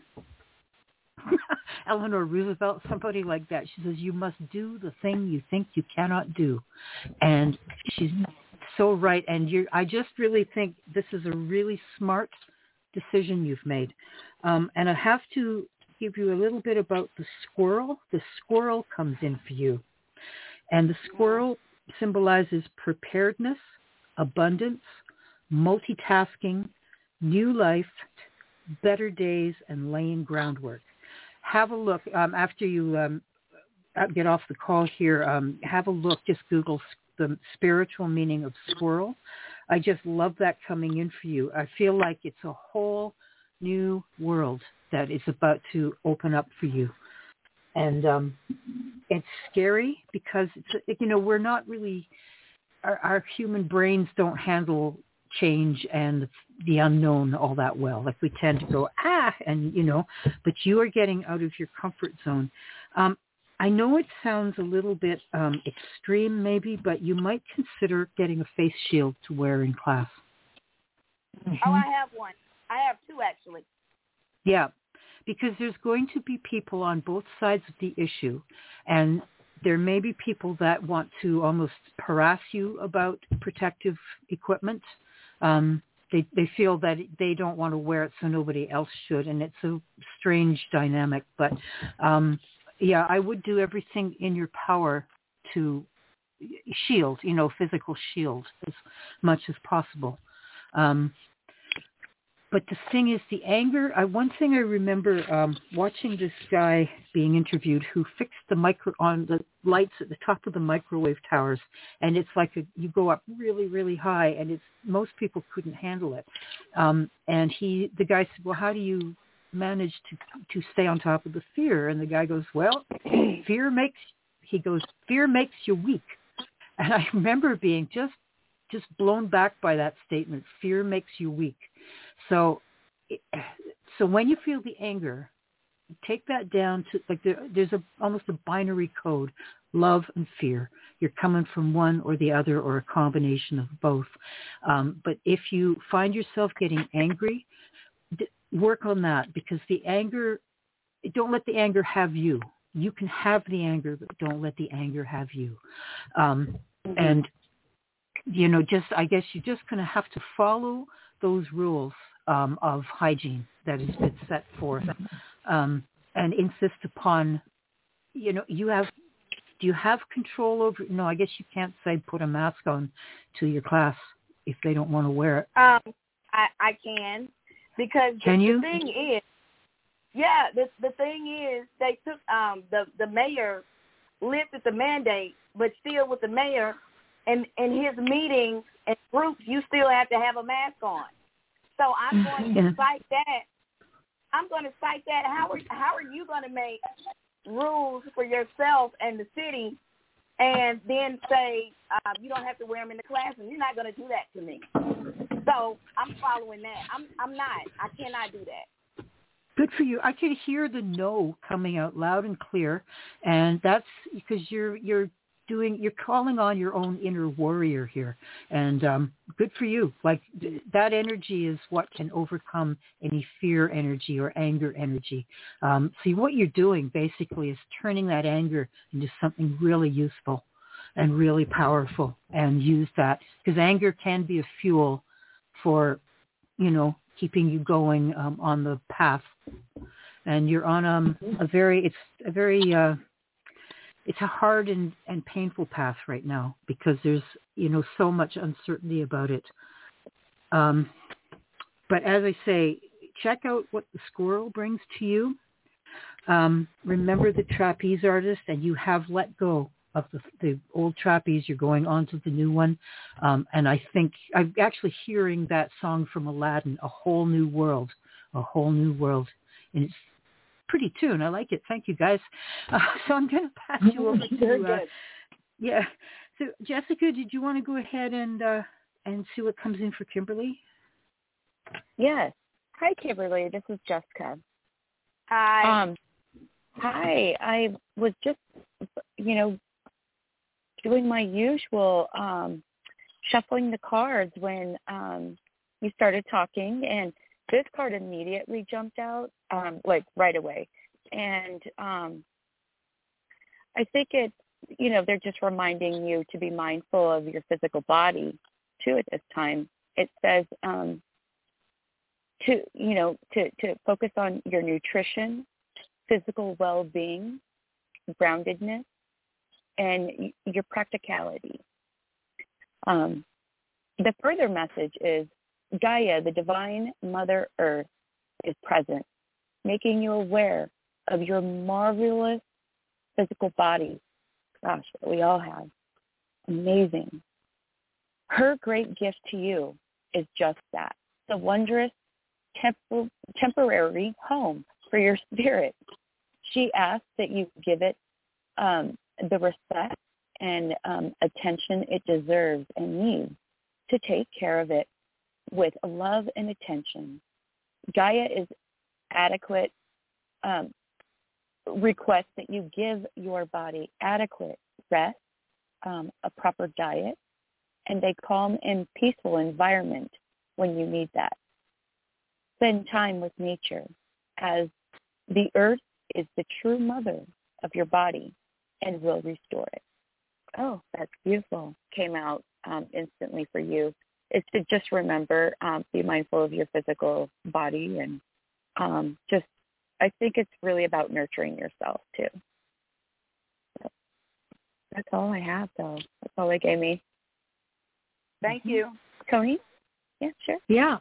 Eleanor Roosevelt, somebody like that. She says, you must do the thing you think you cannot do. And she's so right. And you're, I just really think this is a really smart decision you've made. Um, and I have to give you a little bit about the squirrel. The squirrel comes in for you. And the squirrel symbolizes preparedness, abundance, multitasking, new life, better days, and laying groundwork. Have a look um, after you um, get off the call here. Um, have a look. Just Google the spiritual meaning of squirrel. I just love that coming in for you. I feel like it's a whole new world that is about to open up for you. And um, it's scary because, it's, you know, we're not really, our, our human brains don't handle change and the unknown all that well. Like we tend to go, ah, and, you know, but you are getting out of your comfort zone. Um, I know it sounds a little bit um, extreme maybe, but you might consider getting a face shield to wear in class. Mm-hmm. Oh, I have one. I have two, actually. Yeah, because there's going to be people on both sides of the issue, and there may be people that want to almost harass you about protective equipment. Um, they they feel that they don't want to wear it, so nobody else should, and it's a strange dynamic. But um, yeah, I would do everything in your power to shield, you know, physical shield as much as possible. Um, But the thing is, the anger, I, one thing I remember um, watching this guy being interviewed who fixed the micro on the lights at the top of the microwave towers, and it's like a, you go up really, really high, and it's most people couldn't handle it. Um, and he, the guy said, well, how do you manage to to stay on top of the fear? And the guy goes, well, fear makes, he goes, fear makes you weak. And I remember being just, just blown back by that statement. Fear makes you weak. So, so when you feel the anger, take that down to like there, there's a almost a binary code, love and fear. You're coming from one or the other or a combination of both. Um, but if you find yourself getting angry, d- work on that, because the anger, don't let the anger have you. You can have the anger, but don't let the anger have you. Um, mm-hmm. And, you know, just, I guess you're just going to have to follow those rules um, of hygiene that has been set forth, um, and insist upon, you know, you have, do you have control over, no, I guess you can't say put a mask on to your class if they don't want to wear it. Um, I, I can, because can the, you? the thing is, yeah, the the thing is, they took um the the mayor lifted the mandate, but still with the mayor and in his meetings and groups, you still have to have a mask on. So I'm going to yeah. cite that. I'm going to cite that. How are how are you going to make rules for yourself and the city, and then say uh, you don't have to wear them in the classroom? You're not going to do that to me. So I'm following that. I'm I'm not. I cannot do that. Good for you. I can hear the no coming out loud and clear, and that's because you're you're doing you're calling on your own inner warrior here, and um, good for you. Like th- that energy is what can overcome any fear energy or anger energy. Um, see, what you're doing basically is turning that anger into something really useful and really powerful, and use that, because anger can be a fuel for, you know, keeping you going um, on the path. And you're on um, a very, it's a very, uh, it's a hard and, and painful path right now, because there's, you know, so much uncertainty about it. Um, but as I say, check out what the squirrel brings to you. Um, remember the trapeze artist, and you have let go of the, the old trapeze. You're going on to the new one. Um, and I think I'm actually hearing that song from Aladdin, A Whole New World, A Whole New World. And it's pretty tune. I like it. Thank you, guys. Uh, so I'm going to pass you over to, uh, yeah. So Jessica, did you want to go ahead and, uh, and see what comes in for Kimberly? Yes. Hi, Kimberly. This is Jessica. Hi. Um, hi. I was just, you know, doing my usual um, shuffling the cards when um, you started talking, and this card immediately jumped out, um, like right away. And um, I think it, you know, they're just reminding you to be mindful of your physical body too at this time. It says um, to, you know, to, to focus on your nutrition, physical well-being, groundedness, and your practicality. Um, the further message is Gaia, the divine Mother Earth, is present, making you aware of your marvelous physical body. Gosh, that we all have. Amazing. Her great gift to you is just that, the wondrous temp- temporary home for your spirit. She asks that you give it um, the respect and um, attention it deserves and needs, to take care of it with love and attention. Gaia is adequate, um, request that you give your body adequate rest, um, a proper diet, and a calm and peaceful environment when you need that. Spend time with nature, as the earth is the true mother of your body and will restore it. Oh, that's beautiful. Came out um, instantly for you. Is to just remember, um, be mindful of your physical body, and um, just, I think it's really about nurturing yourself too. So that's all I have, though. That's all they gave me. Thank mm-hmm. you. Tony? Yeah, sure. Yeah.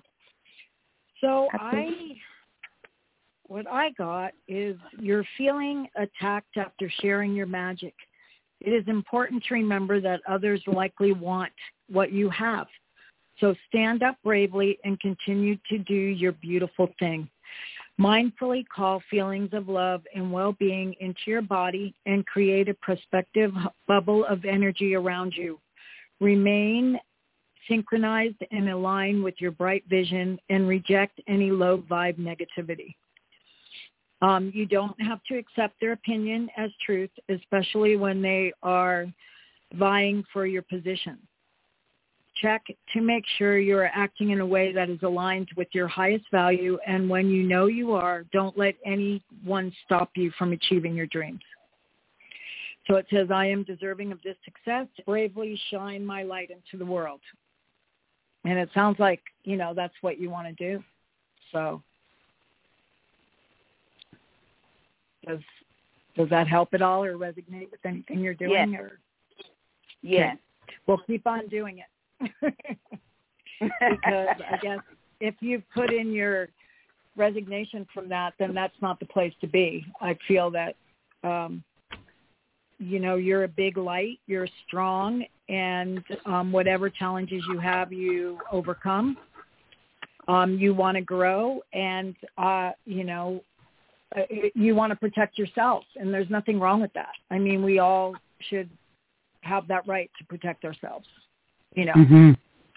So Absolutely. I, what I got is you're feeling attacked after sharing your magic. It is important to remember that others likely want what you have. So stand up bravely and continue to do your beautiful thing. Mindfully call feelings of love and well-being into your body and create a prospective bubble of energy around you. Remain synchronized and aligned with your bright vision and reject any low vibe negativity. Um, you don't have to accept their opinion as truth, especially when they are vying for your position. Check to make sure you're acting in a way that is aligned with your highest value, and when you know you are, don't let anyone stop you from achieving your dreams. So it says, I am deserving of this success. Bravely shine my light into the world. And it sounds like, you know, that's what you want to do. So does does that help at all or resonate with anything you're doing? Yes. Or Yes. Okay. Well, keep on doing it. Because I guess if you've put in your resignation from that, then that's not the place to be. I feel that, um, you know, you're a big light, you're strong, and um, whatever challenges you have, you overcome. Um, you want to grow, and, uh, you know, you want to protect yourself, and there's nothing wrong with that. I mean, we all should have that right to protect ourselves, you know. Mm-hmm.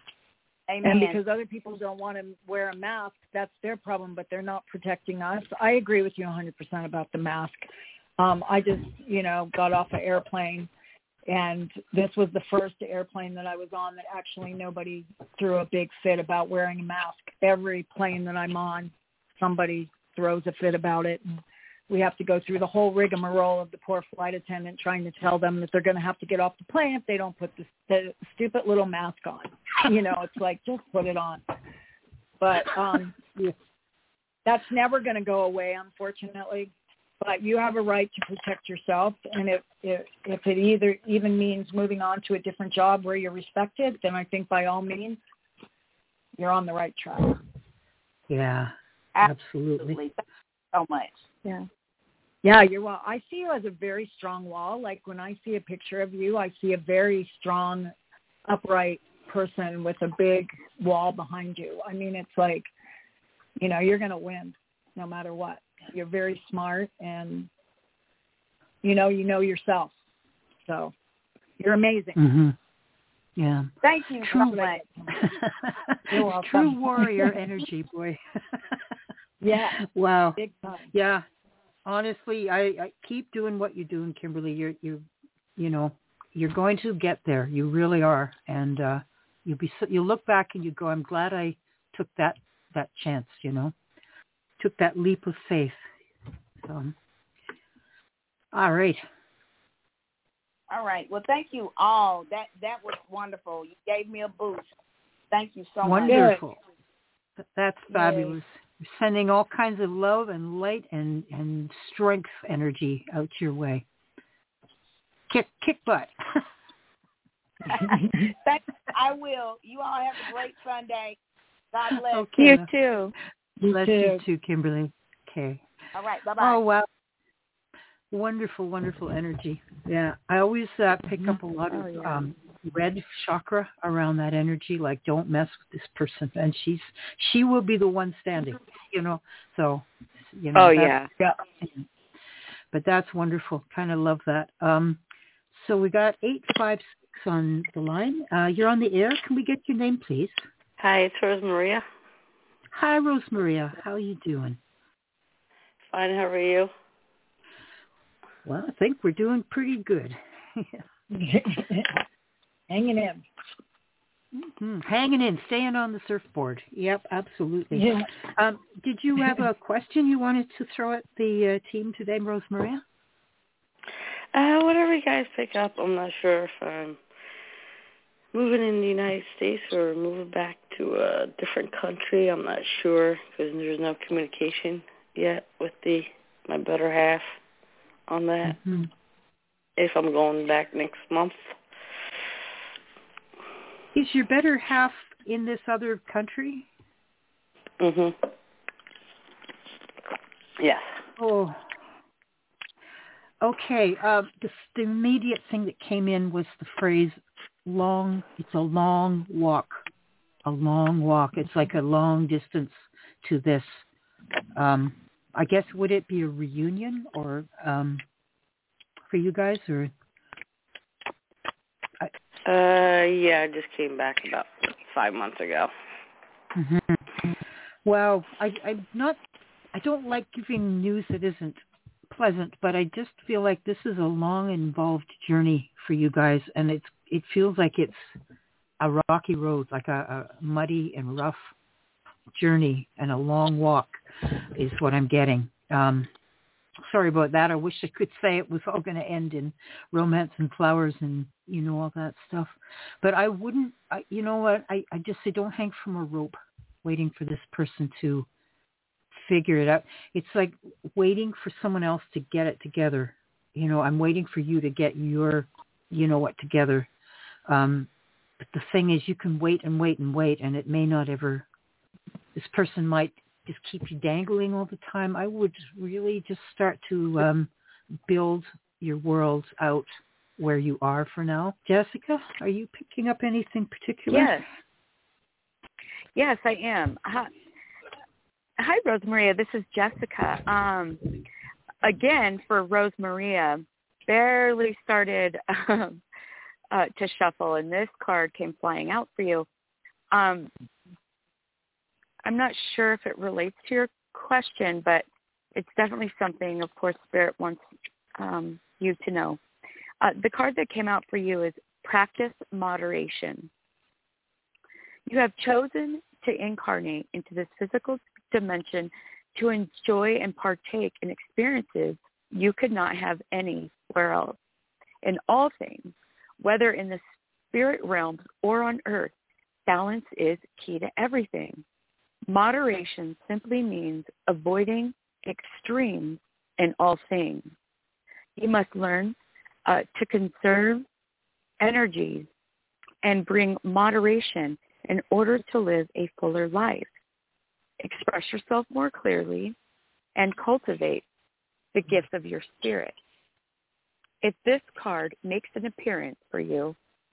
Amen. And because other people don't want to wear a mask, that's their problem, but they're not protecting us. I agree with you one hundred percent about the mask. Um, I just, you know, got off an airplane, and this was the first airplane that I was on that actually nobody threw a big fit about wearing a mask. Every plane that I'm on, somebody throws a fit about it. And we have to go through the whole rigmarole of the poor flight attendant trying to tell them that they're going to have to get off the plane if they don't put the, the stupid little mask on. You know, it's like, just put it on. But um, that's never going to go away, unfortunately. But you have a right to protect yourself, and if, if if it either even means moving on to a different job where you're respected, then I think by all means, you're on the right track. Yeah, absolutely. Absolutely. Thank you so much. Yeah. Yeah, you're well. I see you as a very strong wall. Like when I see a picture of you, I see a very strong, upright person with a big wall behind you. I mean, it's like, you know, you're going to win no matter what. You're very smart, and, you know, you know yourself. So you're amazing. Mm-hmm. Yeah. Thank you so True, much. You're welcome. True warrior energy, boy. Yeah. Wow. Big time. Yeah. Honestly, I, I keep doing what you're doing, Kimberly. You're, you, you know, you're going to get there. You really are, and uh, you'll be. You look back and you go, "I'm glad I took that that chance." You know, took that leap of faith. So, all right. All right. Well, thank you all. That that was wonderful. You gave me a boost. Thank you so much. Wonderful. That's fabulous. We're sending all kinds of love and light and, and strength energy out your way. Kick kick butt. Thank you. I will. You all have a great Sunday. God bless. Okay. You too. Bless you too, Kimberly. Okay. All right. Bye-bye. Oh, wow. Wonderful, wonderful energy. Yeah. I always uh, pick up a lot of Oh, yeah. um, red chakra around that energy, like don't mess with this person. And she's she will be the one standing, you know. So, you know. Oh, that's, yeah. yeah. But that's wonderful. Kind of love that. Um, so we got eight five six on the line. Uh, you're on the air. Can we get your name, please? Hi, it's Rosemaria. Hi, Rosemaria. How are you doing? Fine, how are you? Well, I think we're doing pretty good. Hanging in. Mm-hmm. Hanging in, staying on the surfboard. Yep, absolutely. Yeah. Um, did you have a question you wanted to throw at the uh, team today, Rosemaria? Uh, whatever you guys pick up. I'm not sure if I'm moving in the United States or moving back to a different country. I'm not sure because there's no communication yet with the my better half on that. Mm-hmm. If I'm going back next month. Is your better half in this other country? Mhm. Yes. Oh. Okay. Uh, the, the immediate thing that came in was the phrase long, it's a long walk. A long walk. It's like a long distance to this. Um, I guess, would it be a reunion or um, for you guys? Or I, uh, yeah, I just came back about five months ago. Mm-hmm. Well, I, I'm not. I don't like giving news that isn't pleasant, but I just feel like this is a long, involved journey for you guys, and it's it feels like it's a rocky road, like a, a muddy and rough journey and a long walk is what I'm getting. Um, sorry about that. I wish I could say it was all going to end in romance and flowers and, you know, all that stuff. But I wouldn't, I, you know what, I, I just say don't hang from a rope waiting for this person to figure it out. It's like waiting for someone else to get it together. You know, I'm waiting for you to get your, you know what, together. Um, but the thing is, you can wait and wait and wait, and it may not ever, this person might just keep you dangling all the time. I would really just start to um, build your world out where you are for now. Jessica, are you picking up anything particular? Yes. Yes, I am. Hi, Hi Rose Maria. This is Jessica. Um, again, for Rose Maria, barely started um, uh, to shuffle, and this card came flying out for you. Um, I'm not sure if it relates to your question, but it's definitely something, of course, Spirit wants um, you to know. Uh, the card that came out for you is practice moderation. You have chosen to incarnate into this physical dimension to enjoy and partake in experiences you could not have anywhere else. In all things, whether in the spirit realms or on earth, balance is key to everything. Moderation simply means avoiding extremes in all things. You must learn uh, to conserve energies and bring moderation in order to live a fuller life. Express yourself more clearly and cultivate the gifts of your spirit. If this card makes an appearance for you,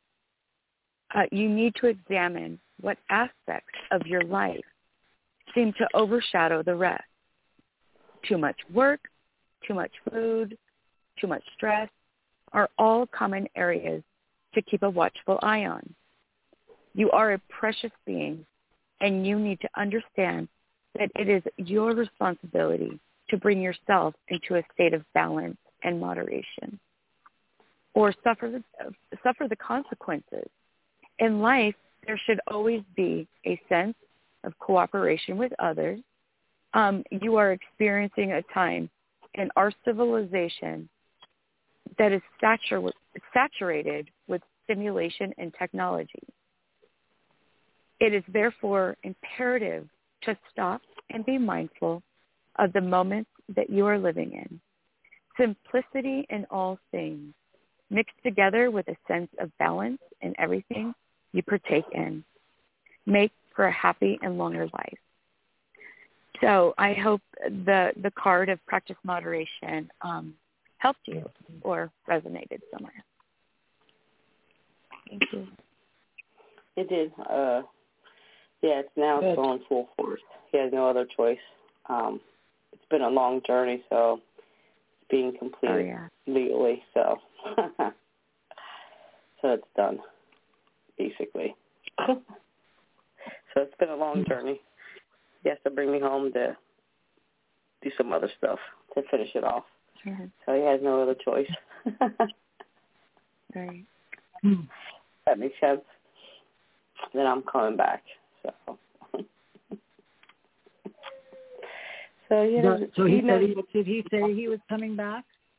uh, you need to examine what aspects of your life seem to overshadow the rest. Too much work, too much food, too much stress are all common areas to keep a watchful eye on. You are a precious being, and you need to understand that it is your responsibility to bring yourself into a state of balance and moderation, or suffer the, suffer the consequences. In life, there should always be a sense of cooperation with others. Um, you are experiencing a time in our civilization that is satur- saturated with stimulation and technology. It is therefore imperative to stop and be mindful of the moments that you are living in. Simplicity in all things, mixed together with a sense of balance in everything you partake in, make for a happy and longer life. So I hope the, the card of practice moderation um, helped you or resonated somewhere. Thank you. It did. Uh, yeah, it's now it's going full force. He has no other choice. Um, it's been a long journey, so it's being completed oh, yeah. legally. So, so it's done, basically. So it's been a long journey. He has to bring me home to do some other stuff to finish it off. Mm-hmm. So he has no other choice. Right. That makes sense. Then I'm coming back. So, so you know. So he, he said he did he say he was coming back?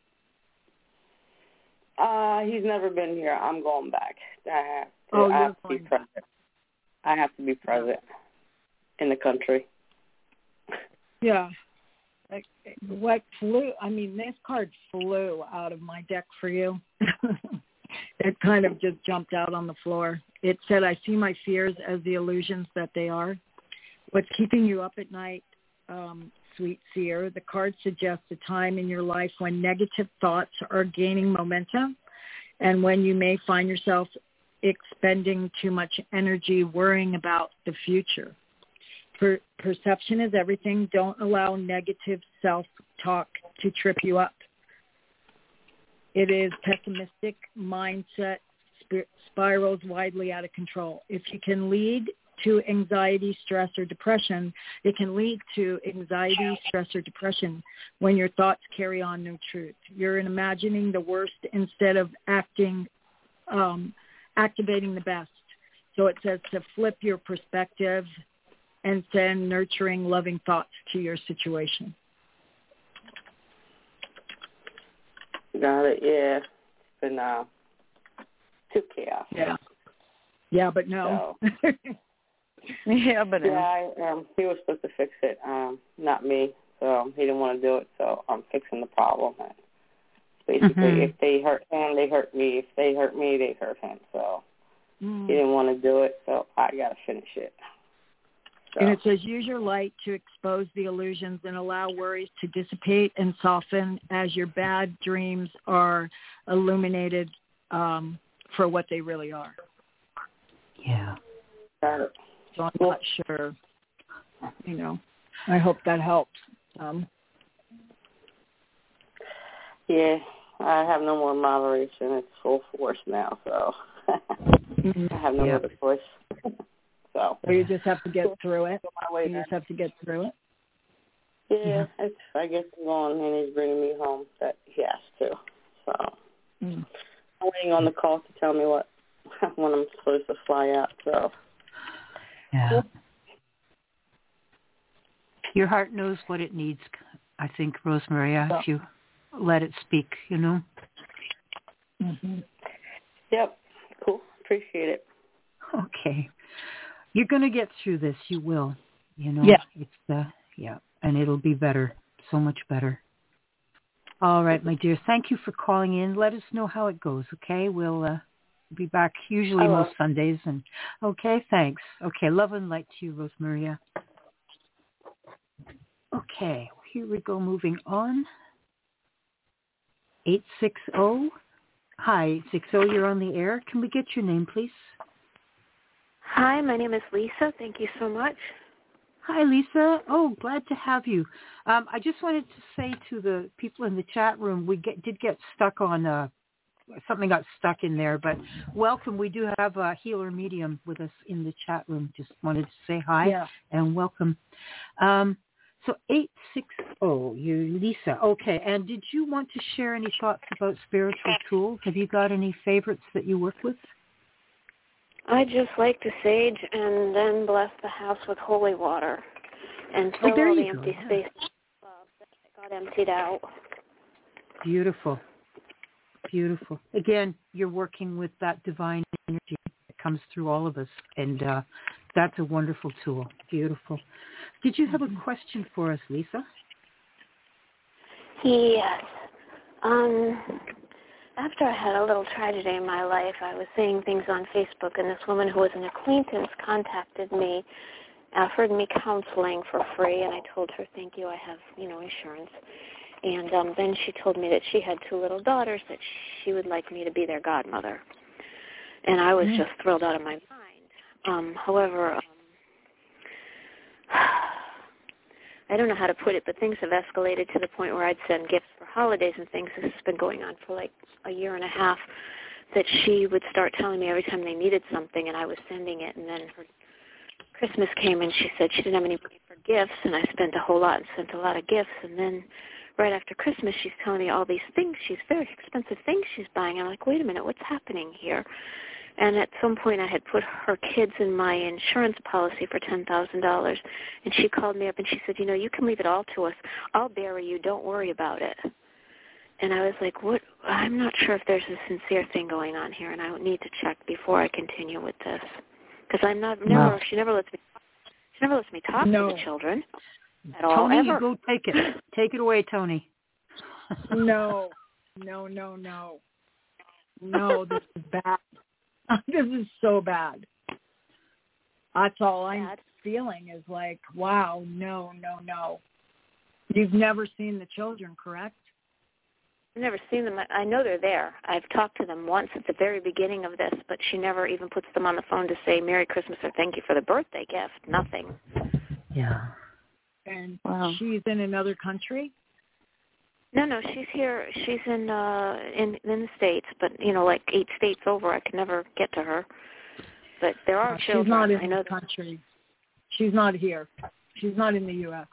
Uh, he's never been here. I'm going back. I have to, oh, I you're have to going be present. Back. I have to be present yeah. in the country. Yeah. Like, what flew? I mean, this card flew out of my deck for you. It kind of just jumped out on the floor. It said, I see my fears as the illusions that they are. What's keeping you up at night, um, sweet seer? The card suggests a time in your life when negative thoughts are gaining momentum and when you may find yourself expending too much energy worrying about the future. Per- perception is everything. Don't allow negative self-talk to trip you up. It is pessimistic mindset sp- spirals widely out of control. If you can lead to anxiety, stress, or depression, it can lead to anxiety, stress, or depression when your thoughts carry on no truth. You're imagining the worst instead of acting, um, activating the best. So it says to flip your perspective and send nurturing, loving thoughts to your situation. Got it, yeah. It's been uh, too chaos. Yeah. Yeah, but no. So. yeah, but no. Yeah, I, um, he was supposed to fix it, um, not me. So he didn't want to do it, so I'm fixing the problem. And basically, mm-hmm. if they hurt him, they hurt me. If they hurt me, they hurt him. So mm. he didn't want to do it, so I got to finish it. So. And it says, use your light to expose the illusions and allow worries to dissipate and soften as your bad dreams are illuminated um, for what they really are. Yeah. Got it. So I'm not sure, you know, I hope that helps. Um, yeah, I have no more moderation. It's full force now, so I have no yep. other choice. So. so you just have to get through it. You just have to get through it. Yeah, yeah. It's, I guess he's on and he's bringing me home that he has to. So mm. I'm waiting on the call to tell me what when I'm supposed to fly out. So. Yeah. Your heart knows what it needs, I think, Rosemaria, if you let it speak, you know? Mm-hmm. Yep. Cool. Appreciate it. Okay. You're going to get through this. You will. You know? Yeah. It's uh, yeah. And it'll be better. So much better. All right, my dear. Thank you for calling in. Let us know how it goes, okay? We'll... Uh, be back usually Hello. most Sundays. And okay, thanks. Okay, love and light to you, Rosemaria. Okay, here we go. Moving on. eight six zero. Hi, eight six zero. You're on the air. Can we get your name, please? Hi, my name is Lisa. Thank you so much. Hi, Lisa. Oh, glad to have you. Um, I just wanted to say to the people in the chat room, we get, did get stuck on uh, something got stuck in there, but welcome. We do have a healer medium with us in the chat room. Just wanted to say hi yeah. and welcome. Um, so eight six zero, you Lisa. Okay, and did you want to share any thoughts about spiritual tools? Have you got any favorites that you work with? I just like to sage and then bless the house with holy water and fill oh, all the go. empty yeah. space that got emptied out. Beautiful. Beautiful. Again, you're working with that divine energy that comes through all of us, and uh, that's a wonderful tool. Beautiful. Did you have a question for us, Lisa? Yes. Um, after I had a little tragedy in my life, I was seeing things on Facebook, and this woman who was an acquaintance contacted me, offered me counseling for free, and I told her, thank you, I have, you know, insurance. And um, then she told me that she had two little daughters, that she would like me to be their godmother. And I was mm. just thrilled out of my mind. Um, however, um, I don't know how to put it, but things have escalated to the point where I'd send gifts for holidays and things. This has been going on for like a year and a half, that she would start telling me every time they needed something, and I was sending it. And then her Christmas came, and she said she didn't have any money for gifts, and I spent a whole lot and sent a lot of gifts. And then right after Christmas, she's telling me all these things. She's very expensive things she's buying. I'm like, wait a minute, what's happening here? And at some point, I had put her kids in my insurance policy for ten thousand dollars, and she called me up and she said, you know, you can leave it all to us. I'll bury you. Don't worry about it. And I was like, what? I'm not sure if there's a sincere thing going on here, and I need to check before I continue with this, because I'm not never. No. She never lets me. She never lets me talk no. to the children at all. Tony, ever. you go take it. Take it away, Tony. no, no, no, no, no. This is bad. This is so bad. That's all I'm bad. feeling is like, wow, no, no, no. You've never seen the children, correct? I've never seen them. I know they're there. I've talked to them once at the very beginning of this, but she never even puts them on the phone to say Merry Christmas or thank you for the birthday gift. Nothing. Yeah. And Wow. she's in another country? No, no, she's here. She's in uh in in the States, but you know, like eight states over. I can never get to her. But there are Uh, children. she's not in I know the country. She's not here. She's not in the U S.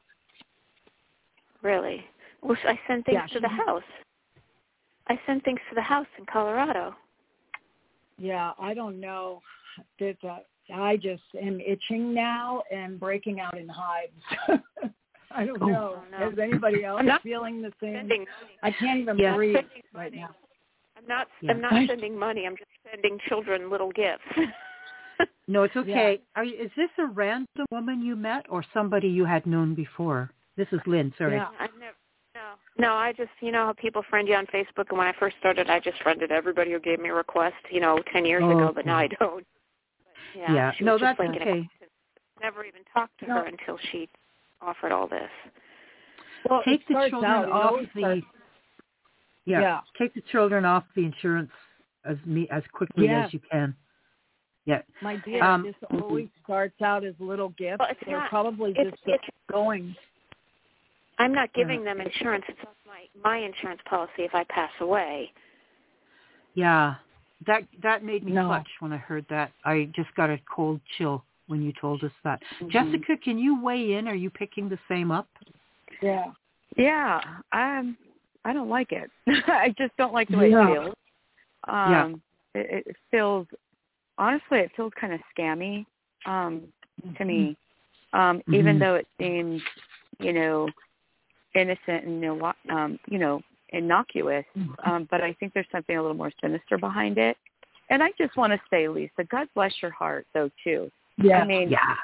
Really? Well, I send things Yeah, to the she's- house. I send things to the house in Colorado. Yeah, I don't know. That uh, I just am itching now and breaking out in hives. I don't know. Oh, no. Is anybody else I'm not feeling the same? Sending I can't even Yeah. breathe Sending right money. now. I'm not. Yeah. I'm not sending money. I'm just sending children little gifts. No, it's okay. Are you, is this a random woman you met or somebody you had known before? This is Lynn, sorry. Yeah. I never. No, no. I just, you know, how people friend you on Facebook, and when I first started, I just friended everybody who gave me a request, you know, ten years Oh, ago. okay. But now I don't. But, yeah. Yeah. She No, was just that's like an okay. acquaintance. Never even talked to No. her until she offered all this. Well, Take it the starts children out, it off always the starts- yeah, Yeah. Take the children off the insurance as me as quickly Yeah. as you can. Yeah. My dear, Um, this always starts out as little gifts. Well, it's They're not- probably it's- just it's- going. I'm not giving them insurance. It's off my my insurance policy if I pass away. Yeah. That that made me No. clutch when I heard that. I just got a cold chill when you told us that. Mhm. Jessica, can you weigh in? Are you picking the same up? Yeah. Yeah, um, I don't like it. I just don't like the way Yeah. it feels. Um, Yeah. it, it feels, honestly, it feels kind of scammy um, to me. Um, Mhm. Even though it seems, you know, innocent and inno- um, you know, innocuous, um, but I think there's something a little more sinister behind it. And I just want to say, Lisa, God bless your heart, though, too. Yeah. I mean, Yeah.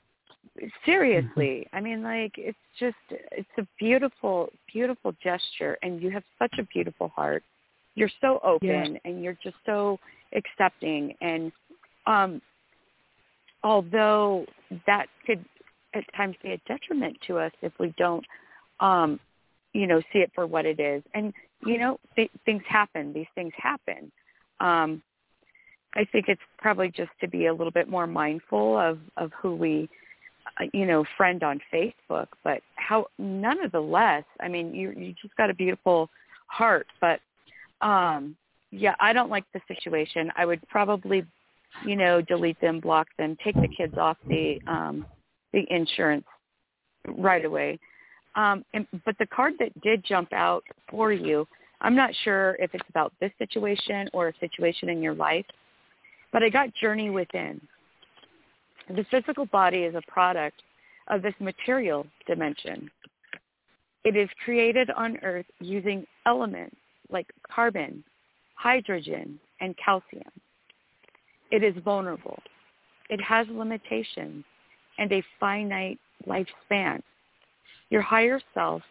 seriously, I mean, like, it's just, it's a beautiful, beautiful gesture, and you have such a beautiful heart. You're so open, Yeah. and you're just so accepting, and um, although that could at times be a detriment to us if we don't, um, you know, see it for what it is. And, you know, th- things happen. These things happen. Um, I think it's probably just to be a little bit more mindful of, of who we, uh, you know, friend on Facebook. But how, none of the less, I mean, you you just got a beautiful heart. But, um, yeah, I don't like the situation. I would probably, you know, delete them, block them, take the kids off the um, the insurance right away. Um, and, but the card that did jump out for you, I'm not sure if it's about this situation or a situation in your life, but I got Journey Within. The physical body is a product of this material dimension. It is created on Earth using elements like carbon, hydrogen, and calcium. It is vulnerable. It has limitations and a finite lifespan. Your higher self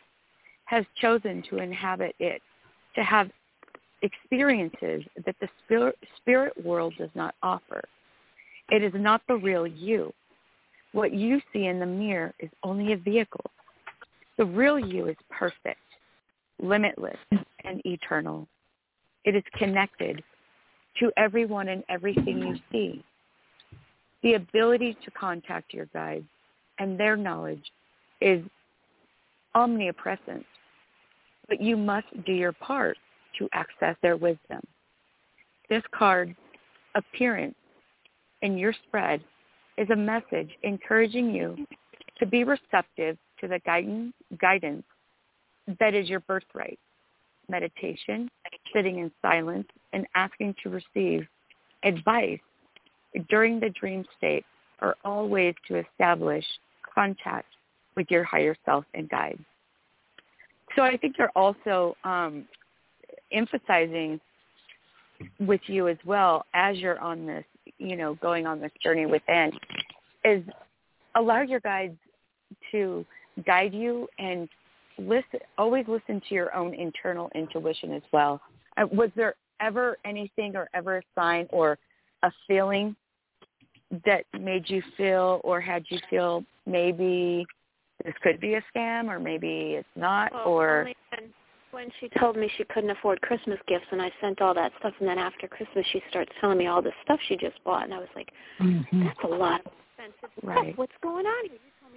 has chosen to inhabit it, to have experiences that the spirit, spirit world does not offer. It is not the real you. What you see in the mirror is only a vehicle. The real you is perfect, limitless, and eternal. It is connected to everyone and everything you see. The ability to contact your guides and their knowledge is omnipresent, but you must do your part to access their wisdom. This card's appearance in your spread is a message encouraging you to be receptive to the guidance, guidance that is your birthright. Meditation, sitting in silence, and asking to receive advice during the dream state are all ways to establish contact with your higher self and guides. So I think they're also um, emphasizing with you as well as you're on this, you know, going on this journey within, is allow your guides to guide you and listen. Always listen to your own internal intuition as well. Uh, was there ever anything or ever a sign or a feeling that made you feel or had you feel maybe this could be a scam or maybe it's not? Well, or only when, when she told me she couldn't afford Christmas gifts, and I sent all that stuff, and then after Christmas she starts telling me all this stuff she just bought, and I was like, Mm-hmm. that's a lot of expensive Right. stuff. What's going on here? You told me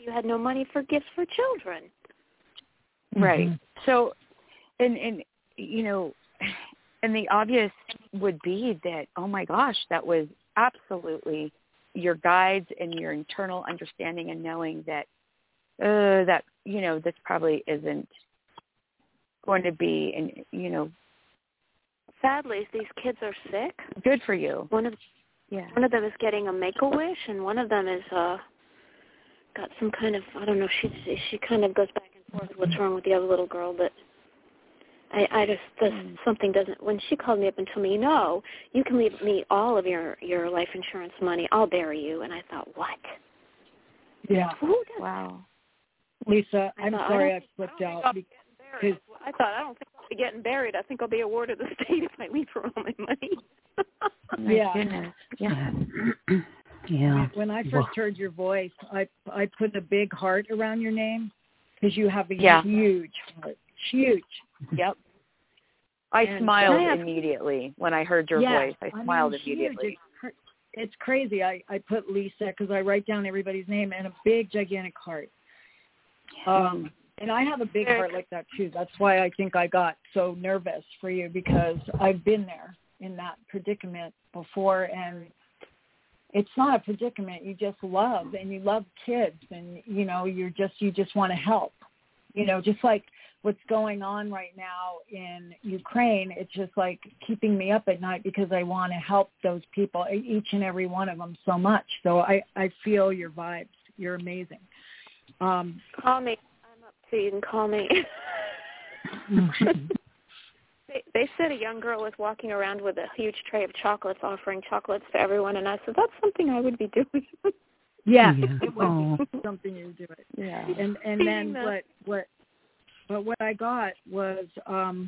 you had no money for gifts for children. Right. Mm-hmm. So, and, and, you know, and the obvious would be that, oh my gosh, that was absolutely your guides and your internal understanding and knowing that, uh, that, you know, this probably isn't going to be, and you know, sadly, these kids are sick. Good for you. One of, yeah. One of them is getting a Make-A-Wish, and one of them is, uh, got some kind of, I don't know, she, she kind of goes back and forth what's wrong with the other little girl, but I, I just, this, mm. something doesn't, when she called me up and told me, no, you can leave me all of your, your life insurance money, I'll bury you. And I thought, what? Yeah. Who does wow. Lisa, I I'm thought, sorry I, I flipped I out. Because I thought, I don't think I'll be getting buried. I think I'll be awarded the state if I leave her all my money. My yeah. goodness. Yeah. Yeah. When, when I first well. heard your voice, I I put a big heart around your name because you have a yeah. huge heart. Huge. Yep. I and smiled I have, immediately when I heard your yeah, voice. I, I smiled mean, immediately. It's, it's crazy. I, I put Lisa because I write down everybody's name and a big, gigantic heart. Um, and I have a big heart like that, too. That's why I think I got so nervous for you because I've been there in that predicament before. And it's not a predicament. You just love and you love kids and, you know, you're just you just want to help. You know, just like what's going on right now in Ukraine, it's just like keeping me up at night because I want to help those people, each and every one of them so much. So I, I feel your vibes. You're amazing. Um, call me. I'm up to you and call me. they, they said a young girl was walking around with a huge tray of chocolates, offering chocolates to everyone, and I said, that's something I would be doing. Yeah, yeah. it would Oh. be something you would do it. Yeah. And and then what what but what I got was um,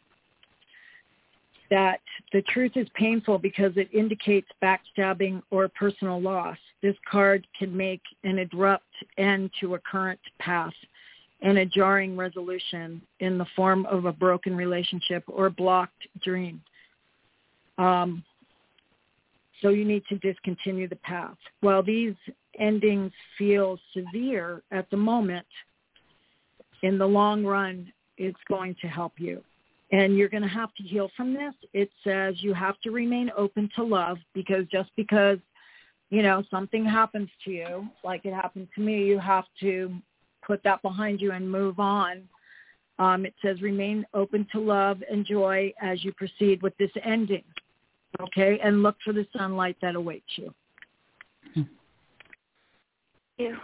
that the truth is painful because it indicates backstabbing or personal loss. This card can make an abrupt end to a current path and a jarring resolution in the form of a broken relationship or blocked dream. Um, so you need to discontinue the path. While these endings feel severe at the moment, in the long run, it's going to help you. And you're going to have to heal from this. It says you have to remain open to love because just because, you know, something happens to you, like it happened to me, you have to put that behind you and move on. Um, it says remain open to love and joy as you proceed with this ending. Okay? And look for the sunlight that awaits you. Thank you.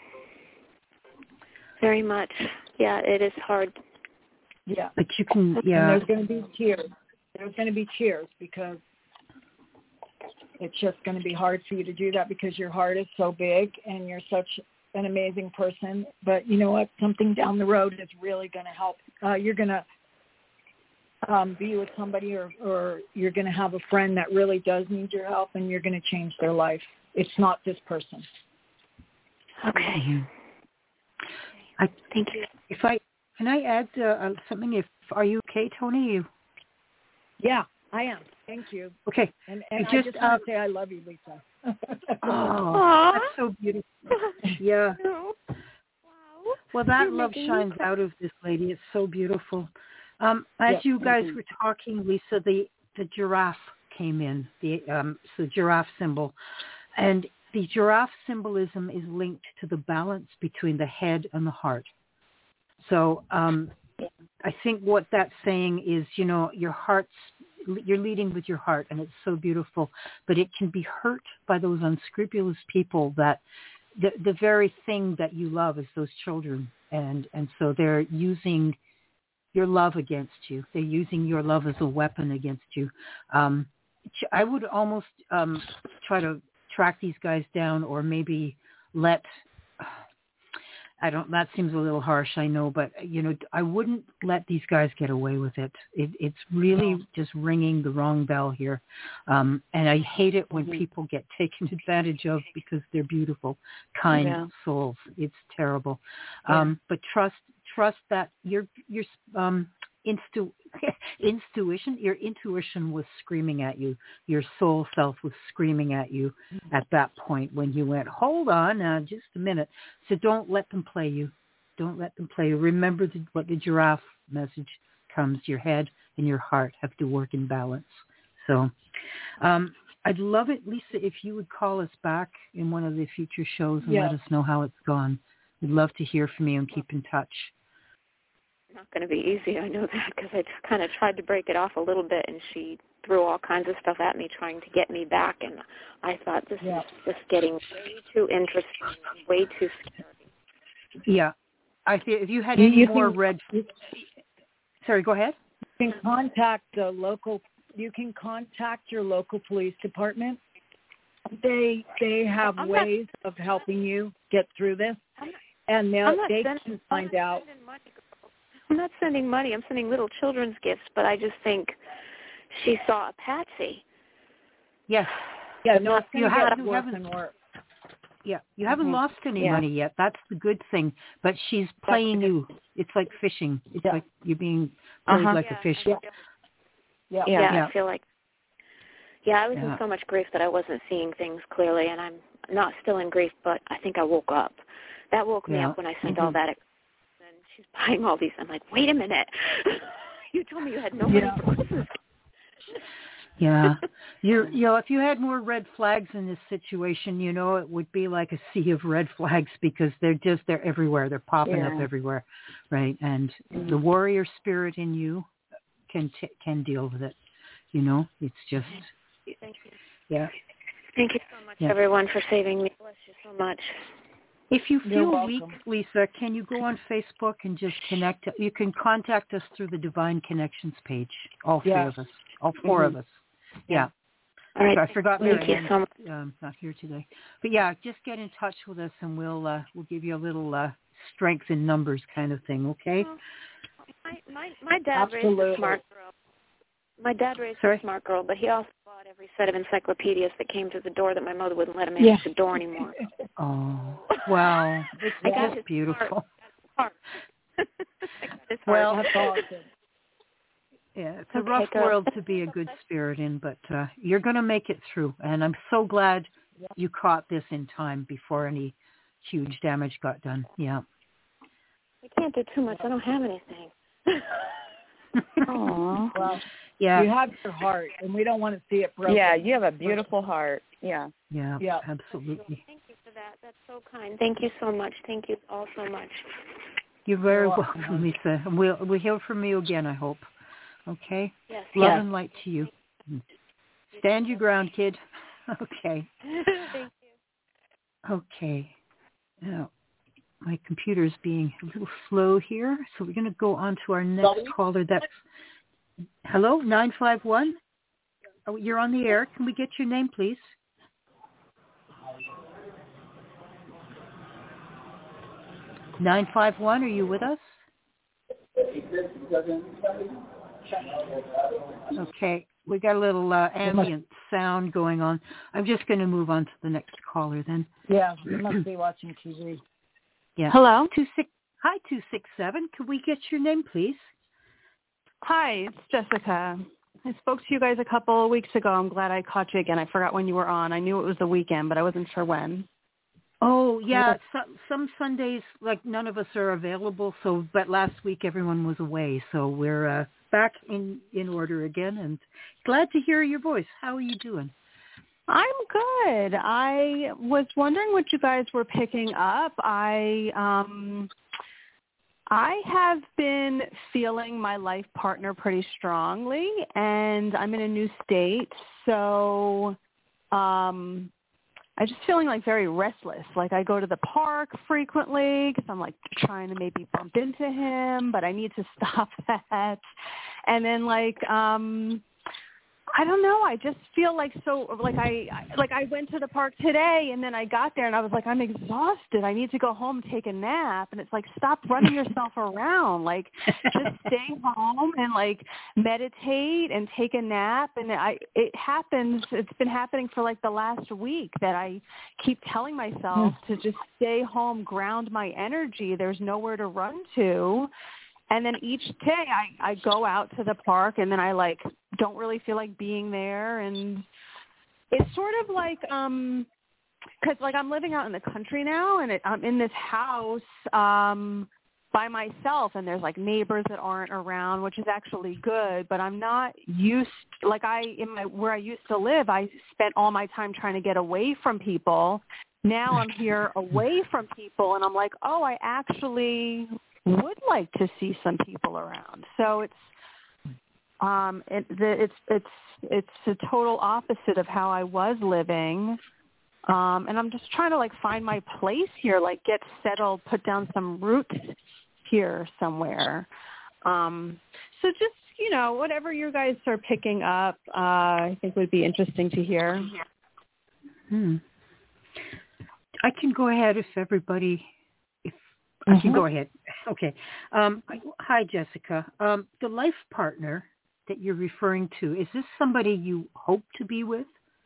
Very much. Yeah, it is hard. Yeah. But you can, yeah. And there's going to be tears. There's going to be tears because it's just going to be hard for you to do that because your heart is so big and you're such an amazing person. But you know what? Something down the road is really going to help. Uh, you're going to um, be with somebody or, or you're going to have a friend that really does need your help and you're going to change their life. It's not this person. Okay. Mm-hmm. I Thank you. If I can I add uh, something? If are you okay, Tony? You? Yeah, I am. Thank you. Okay. And, and I just, I just want uh, to say I love you, Lisa. Oh, that's so beautiful. Yeah. Wow. Well, that You're love shines out of this lady. It's so beautiful. Um, as Yep. you guys Mm-hmm. were talking, Lisa, the the giraffe came in. The um, so giraffe symbol, and the giraffe symbolism is linked to the balance between the head and the heart. So um, I think what that's saying is, you know, your heart's, you're leading with your heart, and it's so beautiful, but it can be hurt by those unscrupulous people that the, the very thing that you love is those children. And, and so they're using your love against you. They're using your love as a weapon against you. Um, I would almost um, try to track these guys down, or maybe let, I don't, that seems a little harsh, I know, but, you know, I wouldn't let these guys get away with it. it it's really just ringing the wrong bell here. Um, and I hate it when mm-hmm. people get taken advantage of because they're beautiful, kind yeah. souls. It's terrible. Yeah. Um, but trust, trust that you're, you're, um, instu intuition. Your intuition was screaming at you. Your soul self was screaming at you at that point when you went, hold on, now, just a minute. So don't let them play you. Don't let them play you. Remember the, what the giraffe message comes. Your head and your heart have to work in balance. So um, I'd love it, Lisa, if you would call us back in one of the future shows and yeah. let us know how it's gone. We'd love to hear from you and keep in touch. Not going to be easy, I know that, because I just kind of tried to break it off a little bit, and she threw all kinds of stuff at me trying to get me back, and I thought, this yeah. is just getting way too interesting, way too scary. Yeah. I feel if you had you, any you more can, red... Sorry, go ahead. You can contact the local... You can contact your local police department. They they have I'm ways not, of helping you get through this, and they'll, they sending, can find out. I'm not sending money. I'm sending little children's gifts, but I just think she saw a patsy. Yes. Yeah, no, it's you, have, you worse haven't, and worse. Yeah, you haven't mm-hmm. lost any yeah. money yet. That's the good thing. But she's playing you. It's like fishing. It's yeah. like you're being played uh-huh. like yeah, a fish. Yeah. Yeah. Yeah. yeah, yeah. I feel like, yeah, I was yeah. in so much grief that I wasn't seeing things clearly, and I'm not still in grief, but I think I woke up. That woke me yeah. up when I sent mm-hmm. all that, and she's buying all these. I'm like, wait a minute. You told me you had no money yeah. for Christmas. Yeah. You're, you know, if you had more red flags in this situation, you know, it would be like a sea of red flags because they're just, they're everywhere. They're popping yeah. up everywhere. Right. And mm-hmm. the warrior spirit in you can t- can deal with it. You know, it's just. Thank you. Yeah. Thank you so much, yeah. everyone, for saving me. Bless you so much. If you You're feel welcome. weak, Lisa, can you go on Facebook and just connect? You can contact us through the Divine Connections page. All three yeah. of us. All four mm-hmm. of us. Yeah. All right. So I forgot Thank Mary you Ann, so much. um, not here today. But yeah, just get in touch with us and we'll uh, we'll give you a little uh, strength in numbers kind of thing, okay? Well, my, my, my dad Absolutely. raised a smart girl. My dad raised Sorry? a smart girl, but he also bought every set of encyclopedias that came to the door that my mother wouldn't let him yeah. answer the door anymore. Oh, wow. It's I got just his beautiful. Heart. I got his heart. Well, that's awesome. Yeah, it's a okay, rough girl. world to be a good spirit in, but uh, you're going to make it through. And I'm so glad yeah. you caught this in time before any huge damage got done. Yeah. I can't do too much. I don't have anything. Aww. Well, yeah. you have your heart, and we don't want to see it broken. Yeah, you have a beautiful heart. Yeah. Yeah, yeah. absolutely. Thank you for that. That's so kind. Thank you so much. Thank you all so much. You're very You're welcome, welcome, Lisa. And we'll, we'll hear from you again, I hope. Okay? Yes. Love yes. and light to you. Stand your ground, kid. Okay. Thank you. Okay. Now, my computer's being a little slow here, so we're going to go on to our next Sorry? caller. That's hello, nine five one. Oh, you're on the air. Can we get your name, please? nine five one, are you with us? Okay, we got a little uh, ambient sound going on. I'm just going to move on to the next caller then. Yeah, you must be watching T V. Yeah. Hello? Two six. Hi, two six seven. Could we get your name, please? Hi, it's Jessica. I spoke to you guys a couple of weeks ago. I'm glad I caught you again. I forgot when you were on. I knew it was the weekend, but I wasn't sure when. Oh, yeah. Some, some Sundays, like, none of us are available. So, but last week everyone was away. So we're uh, back in, in order again. And glad to hear your voice. How are you doing? I'm good. I was wondering what you guys were picking up. I um, I have been feeling my life partner pretty strongly, and I'm in a new state, so um, I'm just feeling like very restless. Like I go to the park frequently because I'm like trying to maybe bump into him, but I need to stop that. And then like um I don't know. I just feel like so like I like I went to the park today and then I got there and I was like, I'm exhausted. I need to go home and take a nap. And it's like, stop running yourself around. Like just stay home and like meditate and take a nap. And I it happens. It's been happening for like the last week that I keep telling myself to just stay home, ground my energy. There's nowhere to run to. And then each day I, I go out to the park, and then I, like, don't really feel like being there. And it's sort of like, um, because, like, I'm living out in the country now, and it, I'm in this house um, by myself, and there's, like, neighbors that aren't around, which is actually good. But I'm not used, like, I in my where I used to live, I spent all my time trying to get away from people. Now I'm here away from people, and I'm like, oh, I actually would like to see some people around. So it's um, it, the, it's it's it's a total opposite of how I was living. Um, and I'm just trying to, like, find my place here, like, get settled, put down some roots here somewhere. Um, so just, you know, whatever you guys are picking up, uh, I think would be interesting to hear. Hmm. I can go ahead if everybody, if Mm-hmm. I can go ahead. Okay. Um, hi, Jessica. Um, the life partner that you're referring to, is this somebody you hope to be with?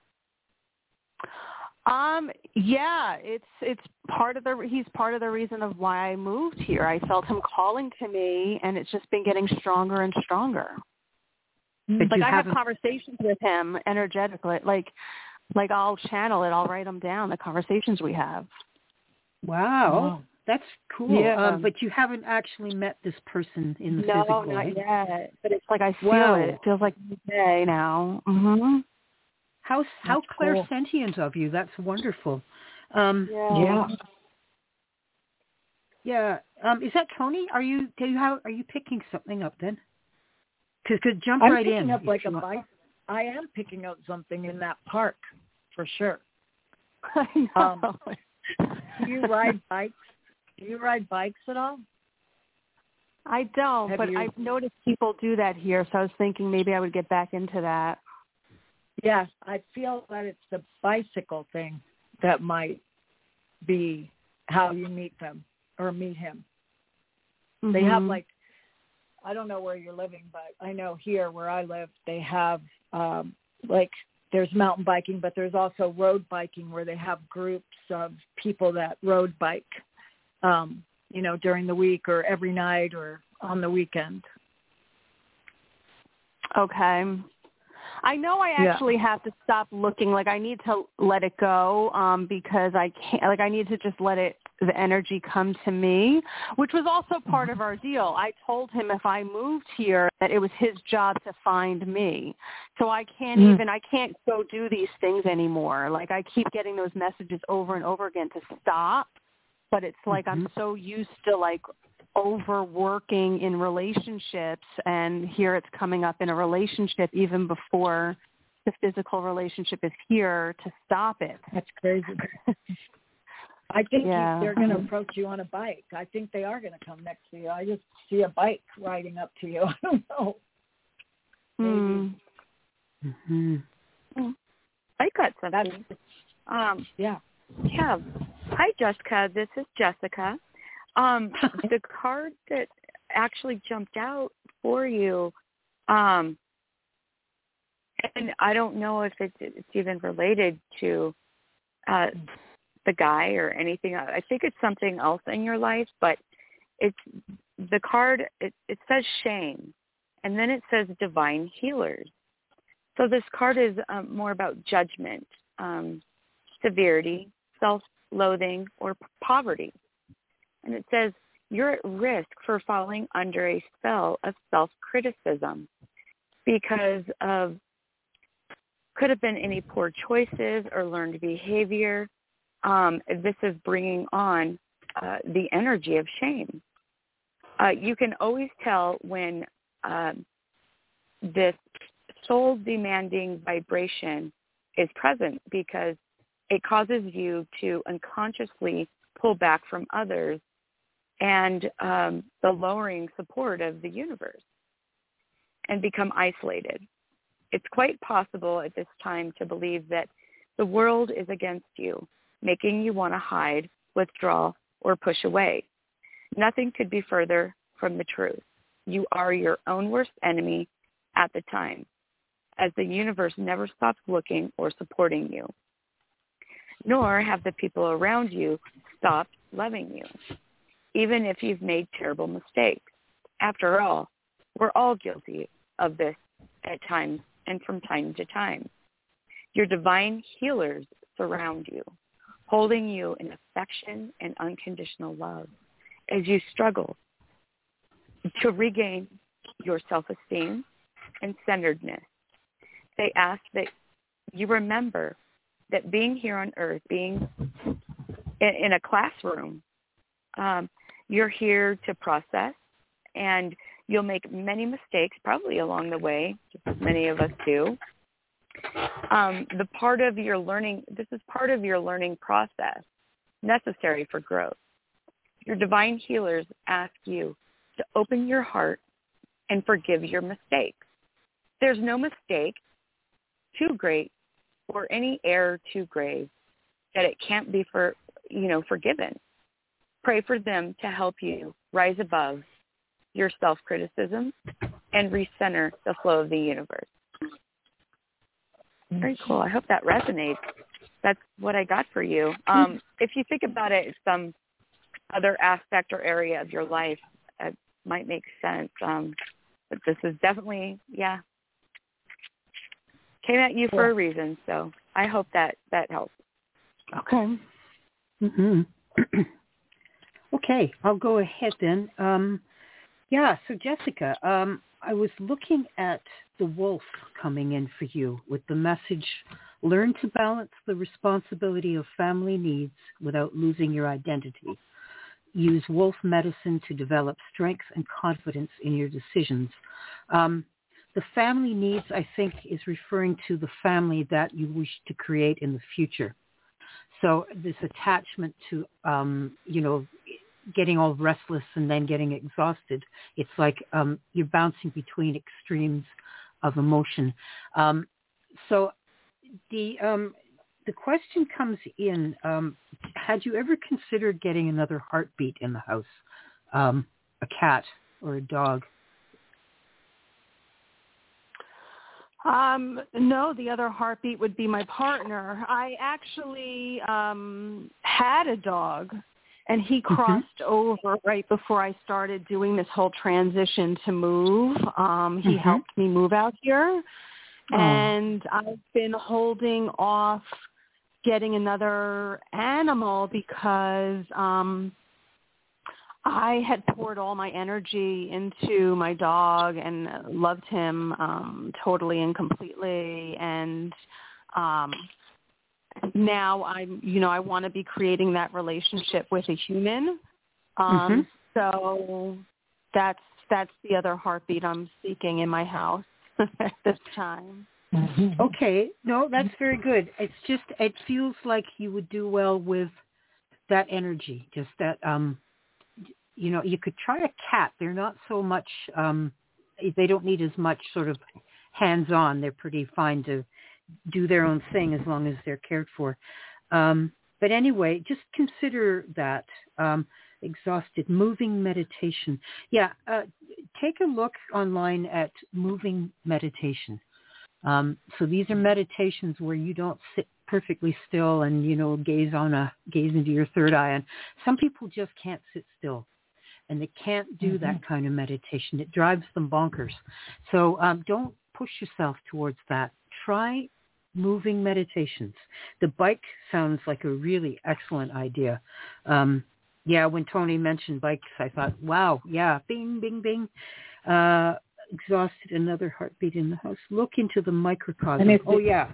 Um, yeah, it's it's part of the he's part of the reason of why I moved here. I felt him calling to me, and it's just been getting stronger and stronger. But like you I have haven't... conversations with him energetically, like like I'll channel it, I'll write them down, the conversations we have. Wow, wow. That's cool. Yeah. Um, but you haven't actually met this person in the no, physical not way. yet. But it's like I feel wow. it. It feels like today now. Mm-hmm. How how clairsentient cool. of you. That's wonderful. Um, yeah. Yeah. Yeah. Um, is that Tony? Are you do you have are you picking something up then? Cause, cause jump I'm right in. picking up like a want. bike. I am picking up something in that park for sure. I know. Um, do you ride bikes? Do you ride bikes at all? I don't, Have but you... I've noticed people do that here, so I was thinking maybe I would get back into that. Yes, I feel that it's the bicycle thing that might be how you meet them or meet him. Mm-hmm. They have, like, I don't know where you're living, but I know here where I live, they have, um, like, there's mountain biking, but there's also road biking where they have groups of people that road bike, um, you know, during the week or every night or on the weekend. Okay. I know I actually yeah. have to stop looking. Like, I need to let it go um, because I can't, like, I need to just let it, the energy come to me, which was also part of our deal. I told him if I moved here that it was his job to find me. So I can't mm. even, I can't go do these things anymore. Like, I keep getting those messages over and over again to stop, but it's like mm-hmm. I'm so used to, like, overworking in relationships, and here it's coming up in a relationship even before the physical relationship is here to stop it. That's crazy. I think yeah. you, they're going to approach you on a bike. I think they are going to come next to you. I just see a bike riding up to you. I don't know. Maybe. Mm-hmm. I got something. Um, yeah. Yeah. Hi, Jessica. This is Jessica. Um, the card that actually jumped out for you, um, and I don't know if it's, it's even related to uh, the guy or anything. I think it's something else in your life, but it's the card, it, it says shame, and then it says divine healers. So this card is um, more about judgment, um, severity, self-loathing, or poverty. And it says, you're at risk for falling under a spell of self-criticism because of, could have been any poor choices or learned behavior. Um, this is bringing on uh, the energy of shame. Uh, you can always tell when uh, this soul-demanding vibration is present because it causes you to unconsciously pull back from others and um, the lowering support of the universe and become isolated. It's quite possible at this time to believe that the world is against you, making you want to hide, withdraw, or push away. Nothing could be further from the truth. You are your own worst enemy at the time, as the universe never stops looking or supporting you, nor have the people around you stopped loving you, even if you've made terrible mistakes. After all, we're all guilty of this at times and from time to time. Your divine healers surround you, holding you in affection and unconditional love as you struggle to regain your self-esteem and centeredness. They ask that you remember that being here on earth, being in, in a classroom, um, you're here to process, and you'll make many mistakes probably along the way, just as many of us do. Um, the part of your learning, this is part of your learning process necessary for growth. Your divine healers ask you to open your heart and forgive your mistakes. There's no mistake too great or any error too grave that it can't be for, you know, forgiven. Pray for them to help you rise above your self-criticism and recenter the flow of the universe. Very cool. I hope that resonates. That's what I got for you. Um, if you think about it, some other aspect or area of your life, it might make sense. Um, but this is definitely, yeah, came at you for a reason. So I hope that that helps. Okay. Mm-hmm. Okay, I'll go ahead then. Um, yeah, so Jessica, um, I was looking at the wolf coming in for you with the message, learn to balance the responsibility of family needs without losing your identity. Use wolf medicine to develop strength and confidence in your decisions. Um, the family needs, I think, is referring to the family that you wish to create in the future. So this attachment to, um, you know, getting all restless and then getting exhausted, it's like um, you're bouncing between extremes of emotion. Um, so the um, the question comes in, um, had you ever considered getting another heartbeat in the house, um, a cat or a dog? Um, no, the other heartbeat would be my partner. I actually um, had a dog, and he crossed mm-hmm. over right before I started doing this whole transition to move. Um, he mm-hmm. helped me move out here, oh. and I've been holding off getting another animal because um, I had poured all my energy into my dog and loved him um, totally and completely. And um, now I'm, you know, I want to be creating that relationship with a human. Um, mm-hmm. So that's that's the other heartbeat I'm seeking in my house at this time. Mm-hmm. Okay, no, that's very good. It's just it feels like you would do well with that energy, just that. Um, You know, you could try a cat. They're not so much, um, they don't need as much sort of hands-on. They're pretty fine to do their own thing as long as they're cared for. Um, but anyway, just consider that um, exhausted, moving meditation. Yeah, uh, take a look online at moving meditation. Um, so these are meditations where you don't sit perfectly still and, you know, gaze on a, gaze into your third eye. And some people just can't sit still. And they can't do mm-hmm. that kind of meditation. It drives them bonkers. So um, don't push yourself towards that. Try moving meditations. The bike sounds like a really excellent idea. Um, yeah, when Tony mentioned bikes, I thought, wow, yeah, bing, bing, bing. Uh, exhausted, another heartbeat in the house. Look into the microcosm. Oh, yeah.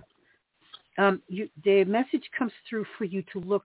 Um, you, the message comes through for you to look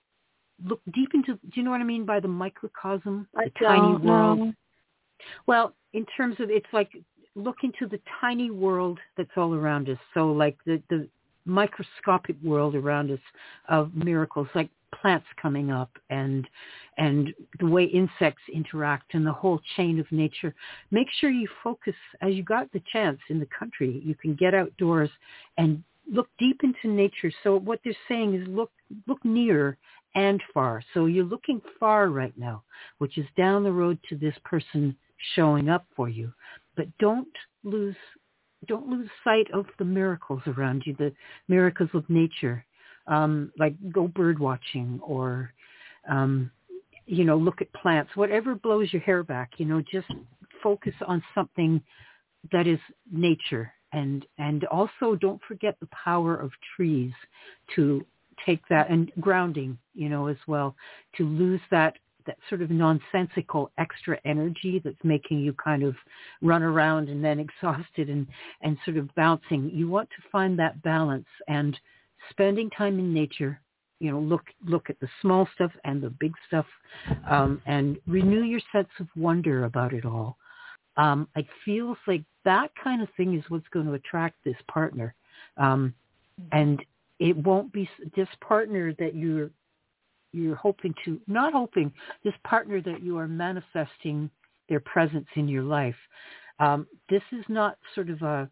Look deep into, do you know what I mean by the microcosm, the I tiny world? Know. Well, in terms of, it's like look into the tiny world that's all around us. So like the, the microscopic world around us of miracles, like plants coming up and and the way insects interact and the whole chain of nature. Make sure you focus, as you got the chance in the country, you can get outdoors and look deep into nature. So what they're saying is look look near and far. So you're looking far right now, which is down the road to this person showing up for you. But don't lose don't lose sight of the miracles around you, the miracles of nature. Um, like go bird watching or, um, you know, look at plants, whatever blows your hair back, you know, just focus on something that is nature. And, and also don't forget the power of trees to take that, and grounding, you know, as well, to lose that, that sort of nonsensical extra energy that's making you kind of run around and then exhausted and, and sort of bouncing. You want to find that balance, and spending time in nature, you know, look, look at the small stuff and the big stuff, um, and renew your sense of wonder about it all. Um, it feels like that kind of thing is what's going to attract this partner. Um, and it won't be this partner that you're, you're hoping to, not hoping, this partner that you are manifesting their presence in your life. Um, this is not sort of a,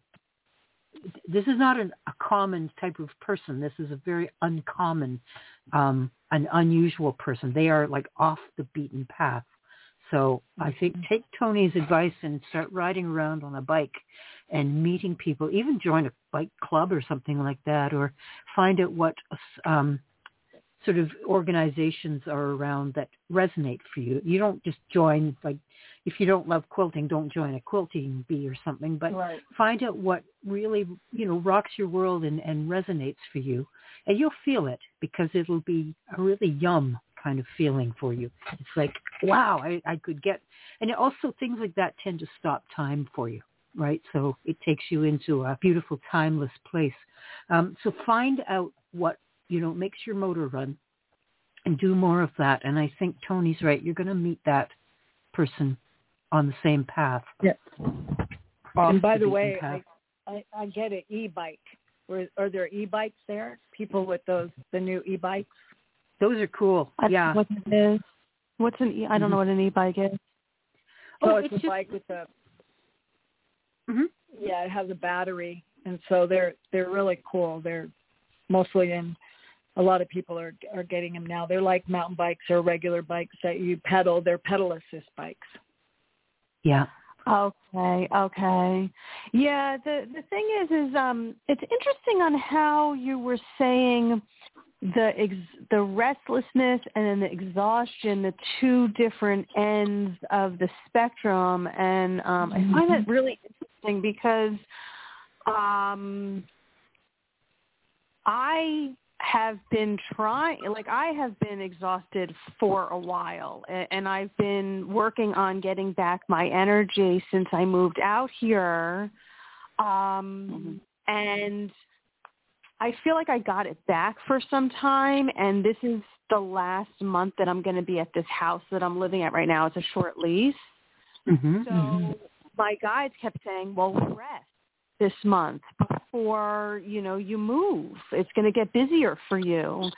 this is not an, a common type of person. This is a very uncommon, um, an unusual person. They are like off the beaten path. So I think take Tony's advice and start riding around on a bike and meeting people, even join a bike club or something like that, or find out what um, sort of organizations are around that resonate for you. You don't just join, like, if you don't love quilting, don't join a quilting bee or something, but right. Find out what really, you know, rocks your world and, and resonates for you. And you'll feel it, because it'll be a really yum kind of feeling for you. It's like, wow, I, I could get, and also things like that tend to stop time for you, right? So it takes you into a beautiful, timeless place. Um, so find out what, you know, makes your motor run, and do more of that. And I think Tony's right. You're going to meet that person on the same path. Yeah. And by the, the way, I, I, I get an e-bike. Are, are there e-bikes there? People with those, the new e-bikes? Those are cool. That's yeah. What it is. What's an e? I don't mm-hmm. know what an e-bike is. Oh, oh it's, it's a just... bike with a. Mm-hmm. Yeah, it has a battery, and so they're they're really cool. They're mostly in. A lot of people are are getting them now. They're like mountain bikes or regular bikes that you pedal. They're pedal assist bikes. Yeah. Okay. Okay. Yeah. The the thing is, is um, it's interesting on how you were saying the ex, the restlessness and then the exhaustion, the two different ends of the spectrum, and um, I find that really interesting because um, I have been trying, like I have been exhausted for a while, and I've been working on getting back my energy since I moved out here, um, mm-hmm. and I feel like I got it back for some time, and this is the last month that I'm going to be at this house that I'm living at right now. It's a short lease. Mm-hmm. So mm-hmm. my guides kept saying, well, rest this month before, you know, you move. It's going to get busier for you.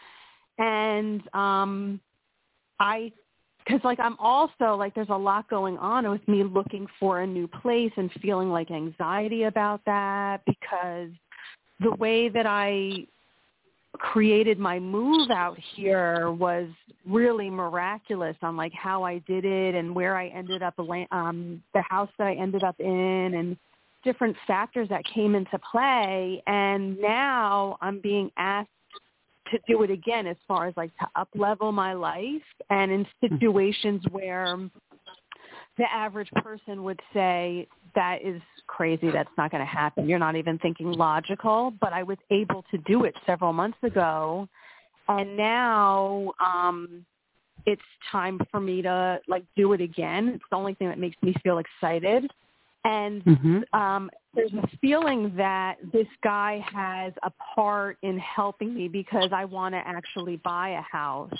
And um, I, because like I'm also, like there's a lot going on with me looking for a new place and feeling like anxiety about that, because the way that I created my move out here was really miraculous on like how I did it and where I ended up, um, the house that I ended up in, and different factors that came into play. And now I'm being asked to do it again, as far as like to up level my life, and in situations where the average person would say, that is crazy, that's not going to happen, you're not even thinking logical. But I was able to do it several months ago, and now um, it's time for me to like do it again. It's the only thing that makes me feel excited. And mm-hmm. um, there's a feeling that this guy has a part in helping me, because I want to actually buy a house.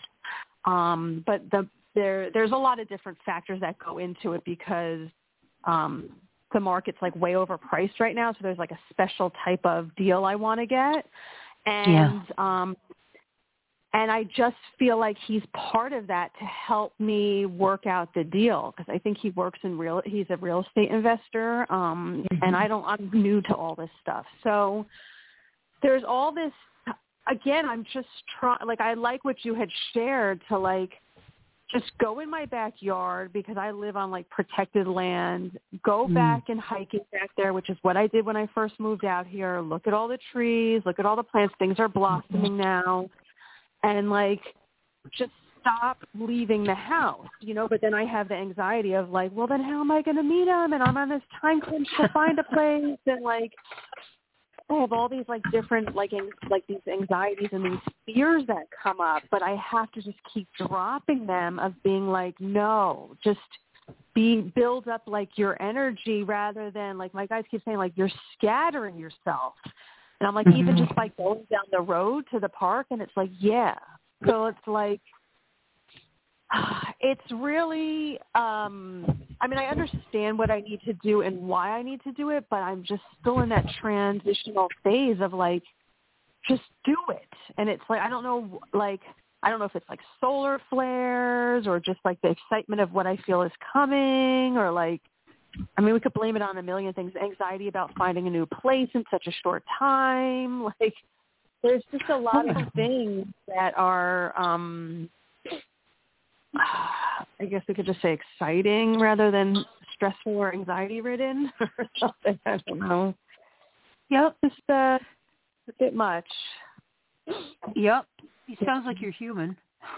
Um, but the, there, there's a lot of different factors that go into it, because um, the market's like way overpriced right now. So there's like a special type of deal I want to get. And, yeah. um, and I just feel like he's part of that to help me work out the deal, because I think he works in real, he's a real estate investor. Um, mm-hmm. And I don't, I'm new to all this stuff. So there's all this, again, I'm just trying, like, I like what you had shared to like, just go in my backyard, because I live on like protected land, go mm. back and hiking back there, which is what I did when I first moved out here. Look at all the trees, look at all the plants. Things are blossoming now. And like, just stop leaving the house, you know, but then I have the anxiety of like, well, then how am I going to meet him? And I'm on this time crunch to find a place. And like, I have all these like different, like, ang- like these anxieties and these fears that come up, but I have to just keep dropping them of being like, no, just be, build up like your energy rather than like my guys keep saying like you're scattering yourself. And I'm like, mm-hmm. even just like going down the road to the park and it's like, yeah. So it's like, it's really, um, I mean, I understand what I need to do and why I need to do it, but I'm just still in that transitional phase of like, just do it. And it's like, I don't know, like, I don't know if it's like solar flares or just like the excitement of what I feel is coming or like, I mean, we could blame it on a million things, anxiety about finding a new place in such a short time. Like, there's just a lot of things that are, um, I guess we could just say exciting rather than stressful or anxiety-ridden or something. I don't know. Yep, just uh, a bit much. Yep, it sounds like you're human.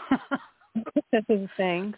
Thanks.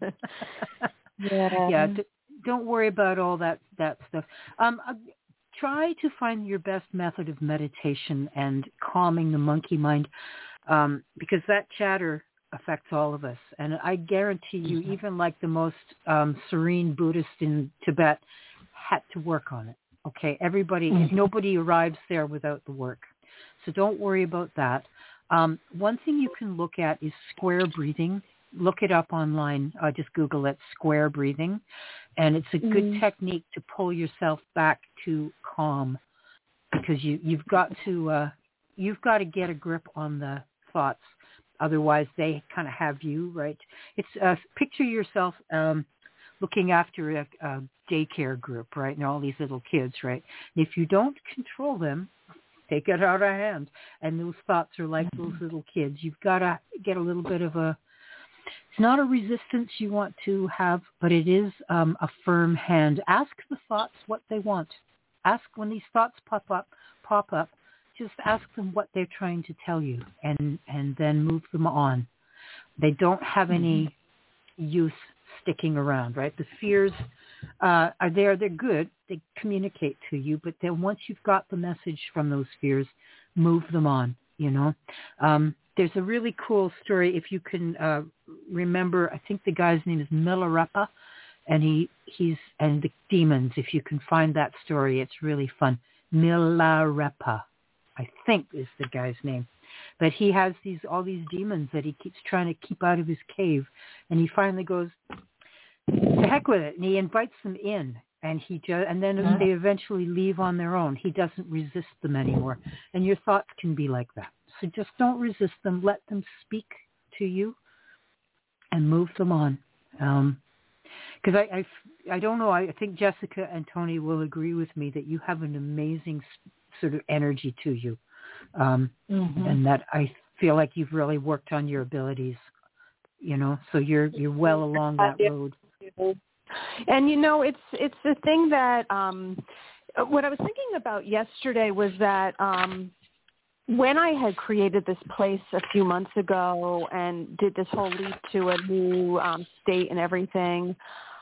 yeah. Yeah. D- don't worry about all that that stuff. Um, uh, try to find your best method of meditation and calming the monkey mind, um, because that chatter affects all of us. And I guarantee you, mm-hmm. even like the most um, serene Buddhist in Tibet had to work on it. Okay, everybody, mm-hmm. nobody arrives there without the work. So don't worry about that. Um, one thing you can look at is square breathing. Look it up online. Uh, just Google it, square breathing. And it's a mm-hmm. good technique to pull yourself back to calm, because you, you've got to uh, you've got to get a grip on the thoughts. Otherwise, they kind of have you, right? It's uh, picture yourself um, looking after a, a daycare group, right? And all these little kids, right? And if you don't control them, they get out of hand. And those thoughts are like those little kids. You've got to get a little bit of a, it's not a resistance you want to have, but it is um, a firm hand. Ask the thoughts what they want. Ask when these thoughts pop up, pop up. Just ask them what they're trying to tell you, and, and then move them on. They don't have any use sticking around, right? The fears uh, are there. They're good. They communicate to you. But then once you've got the message from those fears, move them on, you know. Um, there's a really cool story. If you can uh, remember, I think the guy's name is Milarepa, and he, he's, and the demons, if you can find that story, it's really fun. Milarepa, I think is the guy's name. But he has these all these demons that he keeps trying to keep out of his cave. And he finally goes, to heck with it. And he invites them in. And he just, and then mm-hmm. they eventually leave on their own. He doesn't resist them anymore. And your thoughts can be like that. So just don't resist them. Let them speak to you and move them on. Um, because I, I, I don't know, I think Jessica and Tony will agree with me that you have an amazing sort of energy to you. Um, mm-hmm. And that I feel like you've really worked on your abilities, you know, so you're, you're well along that road. And, you know, it's, it's the thing that, um, what I was thinking about yesterday was that, um, when I had created this place a few months ago and did this whole leap to a new um, state and everything,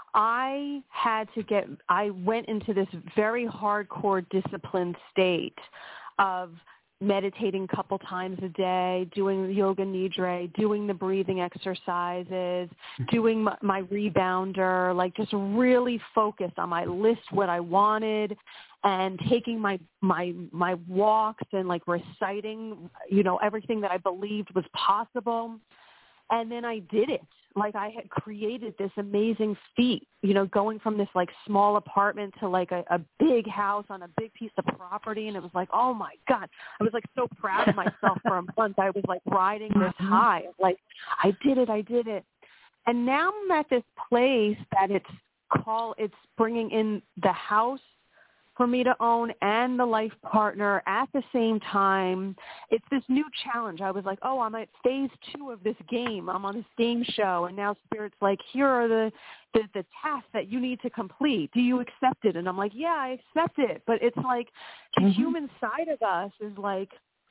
I had to get, I went into this very hardcore disciplined state of meditating a couple times a day, doing yoga nidra, doing the breathing exercises, doing my, my rebounder, like just really focused on my list, what I wanted, and taking my, my, my walks and like reciting, you know, everything that I believed was possible. And then I did it. Like I had created this amazing feat, you know, going from this like small apartment to like a, a big house on a big piece of property. And it was like, oh my God, I was like so proud of myself for a month. I was like riding this high. Like I did it. I did it. And now I'm at this place that it's call, it's bringing in the house for me to own and the life partner at the same time. It's this new challenge. I was like, oh, I'm at phase two of this game. I'm on this game show. And now Spirit's like, here are the, the, the tasks that you need to complete. Do you accept it? And I'm like, yeah, I accept it. But it's like the mm-hmm. human side of us is like,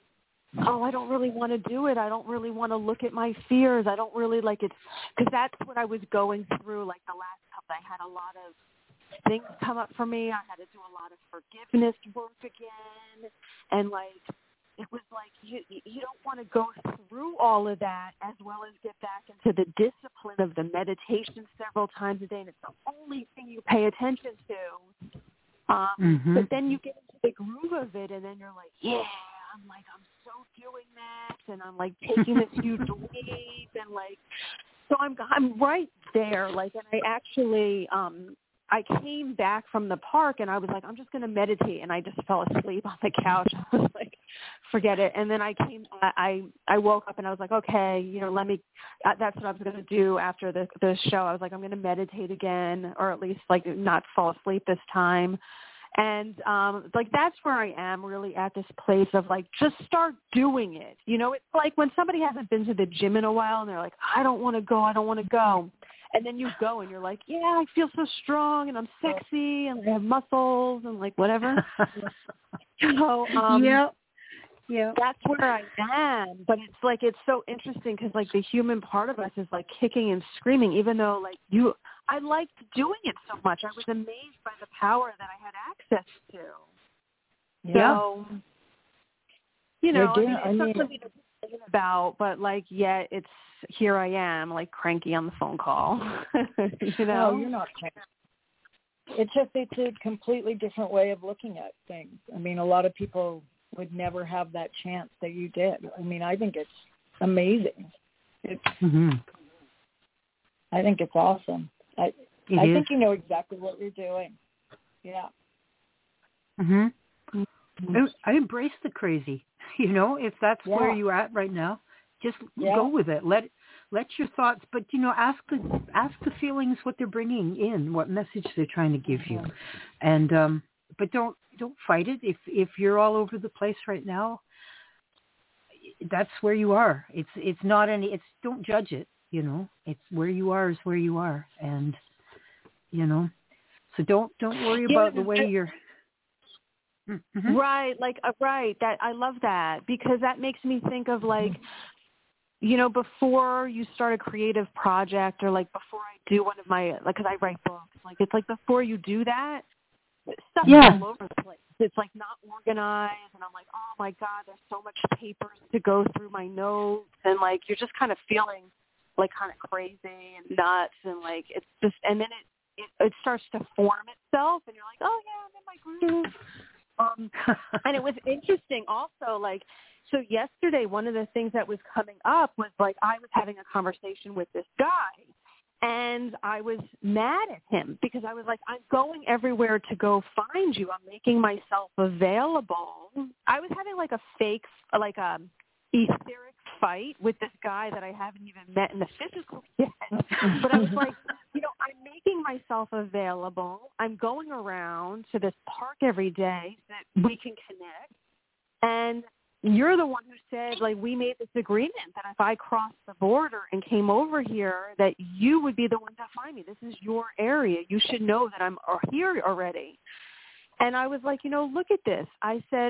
oh, I don't really want to do it. I don't really want to look at my fears. I don't really like it. Because that's what I was going through, like, the last couple. I had a lot of things come up for me. I had to do a lot of forgiveness work again. And, like, it was like you you don't want to go through all of that as well as get back into the discipline of the meditation several times a day. And it's the only thing you pay attention to. Um, mm-hmm. But then you get into the groove of it, and then you're like, yeah, I'm like, I'm so doing that, and I'm like taking this huge leap, and like, so I'm I'm right there, like, and I actually, um, I came back from the park, and I was like, I'm just going to meditate, and I just fell asleep on the couch. I was like, forget it. And then I came, I I woke up, and I was like, okay, you know, let me. Uh, that's what I was going to do after the the show. I was like, I'm going to meditate again, or at least like not fall asleep this time. And um, like that's where I am really at this place of like just start doing it. You know, it's like when somebody hasn't been to the gym in a while and they're like, I don't want to go, I don't want to go. And then you go and you're like, yeah, I feel so strong and I'm sexy and I have muscles and like whatever. so um, yeah, yeah, that's where I am. But it's like it's so interesting because like the human part of us is like kicking and screaming, even though like you, I liked doing it so much. I was amazed by the power that I had access to. Yeah. So, you know, doing, I mean, it's I not mean, something to think about, but like, yet it's here I am, like cranky on the phone call. you know, no, you're not cranky. It's just it's a completely different way of looking at things. I mean, a lot of people would never have that chance that you did. I mean, I think it's amazing. It's, mm-hmm. I think it's awesome. I it I is. think you know exactly what you're doing. Yeah. Mhm. I, I embrace the crazy. You know, if that's yeah. where you're at right now, just yeah. go with it. Let let your thoughts, but you know, ask the ask the feelings what they're bringing in, what message they're trying to give you, and um, but don't don't fight it. If if you're all over the place right now, that's where you are. It's it's not any. It's don't judge it. You know, it's where you are is where you are, and you know, so don't don't worry yeah, about the way you're. Mm-hmm. Right, like uh, right. That I love that because that makes me think of like, you know, before you start a creative project or like before I do one of my like, because I write books, like it's like before you do that, stuff yeah. is all over the place. It's like not organized, and I'm like, oh my god, there's so much papers to go through my notes, and like you're just kind of feeling like kind of crazy and nuts, and like it's just, and then it it, it starts to form itself, and you're like, oh yeah, I'm in my groove. Um, and it was interesting also, like, so yesterday one of the things that was coming up was like I was having a conversation with this guy, and I was mad at him because I was like, I'm going everywhere to go find you. I'm making myself available. I was having like a fake, like a etheric fight with this guy that I haven't even met in the physical yet. But I was like, you know, I'm making myself available. I'm going around to this park every day so that we can connect. And you're the one who said, like, we made this agreement that if I crossed the border and came over here, that you would be the one to find me. This is your area. You should know that I'm here already. And I was like, you know, look at this. I said,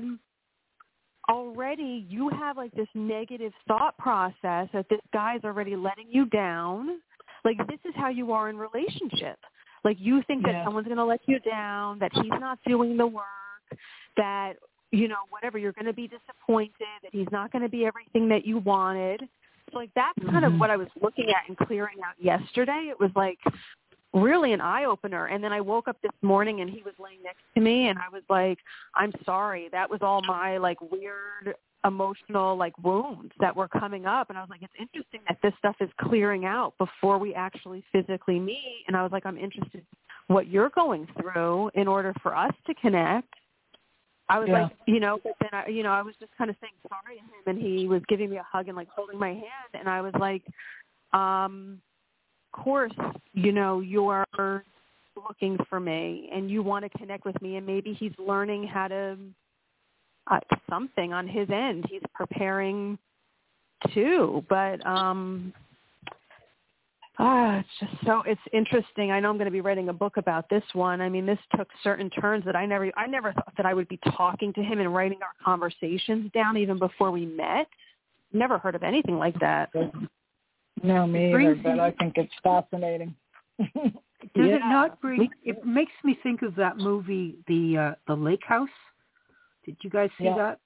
already you have like this negative thought process that this guy's already letting you down. Like this is how you are in relationship. Like you think that yeah. someone's going to let you down, that he's not doing the work, that, you know, whatever, you're going to be disappointed, that he's not going to be everything that you wanted. So like that's kind mm-hmm. of what I was looking at and clearing out yesterday. It was like really an eye-opener. And then I woke up this morning and he was laying next to me and I was like, I'm sorry. That was all my like weird emotional like wounds that were coming up. And I was like, it's interesting that this stuff is clearing out before we actually physically meet. And I was like, I'm interested in what you're going through in order for us to connect. I was yeah. like, you know, but then I, you know, I was just kind of saying sorry to him and he was giving me a hug and like holding my hand. And I was like, um, course, you know, you're looking for me and you want to connect with me, and maybe he's learning how to uh, something on his end. He's preparing too, but um, Ah, it's just so it's interesting. I know I'm going to be writing a book about this one. I mean, this took certain turns that I never I never thought that I would be talking to him and writing our conversations down even before we met. Never heard of anything like that. No, me either, but I think it's fascinating. Does yeah. it not bring? It makes me think of that movie, the uh, the Lake House. Did you guys see yeah. that?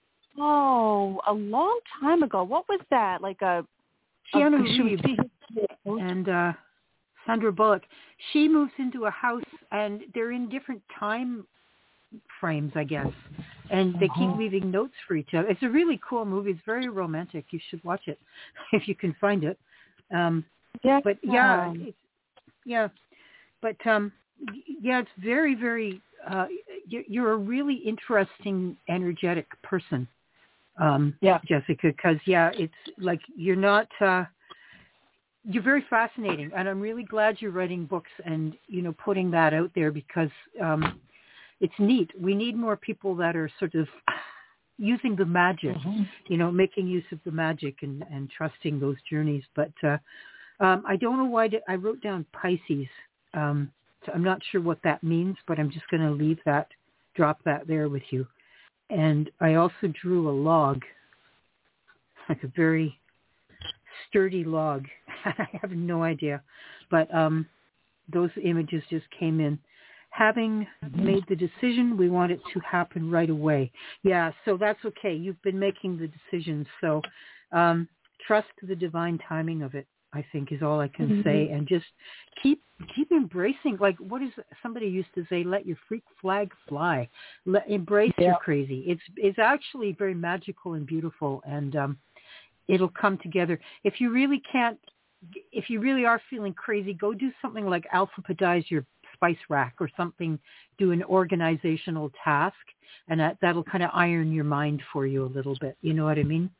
Oh, a long time ago. What was that? Like a Keanu a, Reeves and uh, Sandra Bullock. She moves into a house, and they're in different time frames, I guess, and they keep leaving notes for each other. It's a really cool movie. It's very romantic. You should watch it if you can find it. Um, yeah, but yeah, it's, yeah, but um, yeah, it's very, very. Uh, you're a really interesting, energetic person, um, yeah, Jessica. Because yeah, it's like you're not. Uh, you're very fascinating, and I'm really glad you're writing books and you know putting that out there because um, it's neat. We need more people that are sort of using the magic, mm-hmm. you know, making use of the magic and, and trusting those journeys. But uh, um, I don't know why did, I wrote down Pisces. Um, so I'm not sure what that means, but I'm just going to leave that, drop that there with you. And I also drew a log, like a very sturdy log. I have no idea. But um, those images just came in. Having made the decision, we want it to happen right away. Yeah, so that's okay. You've been making the decisions. So um, trust the divine timing of it, I think, is all I can mm-hmm. say. And just keep keep embracing. Like, what is somebody used to say, let your freak flag fly. Let, embrace yeah. your crazy. It's, it's actually very magical and beautiful, and um, it'll come together. If you really can't, if you really are feeling crazy, go do something like alphabetize your spice rack or something, do an organizational task, and that, that'll kind of iron your mind for you a little bit. You know what I mean?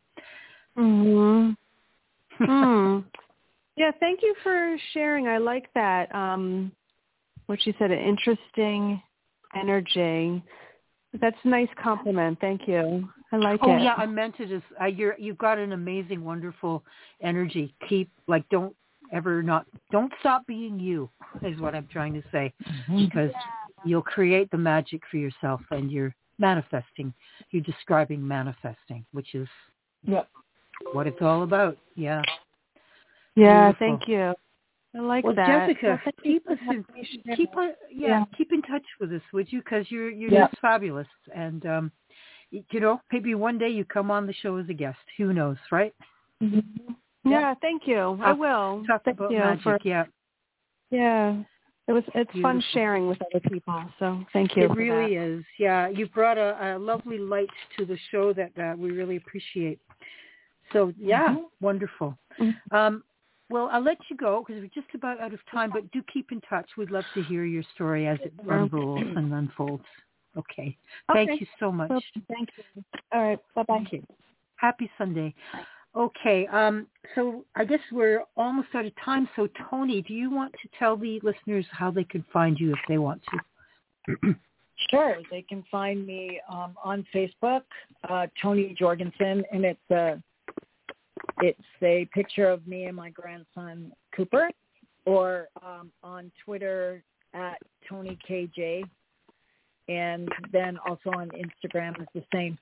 Mm-hmm. mm. Yeah, thank you for sharing. I like that. Um, what you said, an interesting energy. That's a nice compliment. Thank you. I like oh, it. Oh, yeah, I meant it as uh, you're, you've got an amazing, wonderful energy. Keep, like, don't ever not, don't stop being you, is what I'm trying to say, mm-hmm. because yeah. you'll create the magic for yourself, and you're manifesting. You're describing manifesting, which is yep. what it's all about. Yeah. Yeah, Beautiful. Thank you. I like well, that. Jessica, well, keep us in, keep on, yeah, yeah, keep in touch with us, would you? Because you're you're yeah. just fabulous, and um, you know, maybe one day you come on the show as a guest. Who knows, right? Mm-hmm. Yeah, yeah, thank you. Talk, I will. Talk thank about you magic. For, yeah, yeah. It was it's Beautiful. fun sharing with other people. So thank you. It for really that. is. Yeah, you brought a, a lovely light to the show that uh, we really appreciate. So yeah, mm-hmm. wonderful. Mm-hmm. Um, Well, I'll let you go because we're just about out of time, but do keep in touch. We'd love to hear your story as it unrolls and unfolds. Okay. Thank okay. you so much. Well, thank you. All right. Bye-bye. Okay. Happy Sunday. Okay. Um, so I guess we're almost out of time. So, Tony, do you want to tell the listeners how they can find you if they want to? Sure. They can find me um, on Facebook, uh, Tony Jorgensen, and it's a... Uh, It's a picture of me and my grandson, Cooper, or um, on Twitter at Tony K J, and then also on Instagram is the same.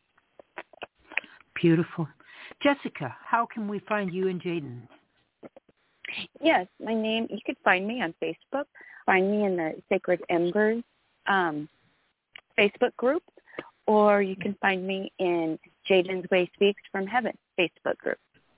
Beautiful. Jessica, how can we find you and Jaden? Yes, my name, you could find me on Facebook. Find me in the Sacred Embers um, Facebook group, or you can find me in Jaden's Way Speaks from Heaven Facebook group.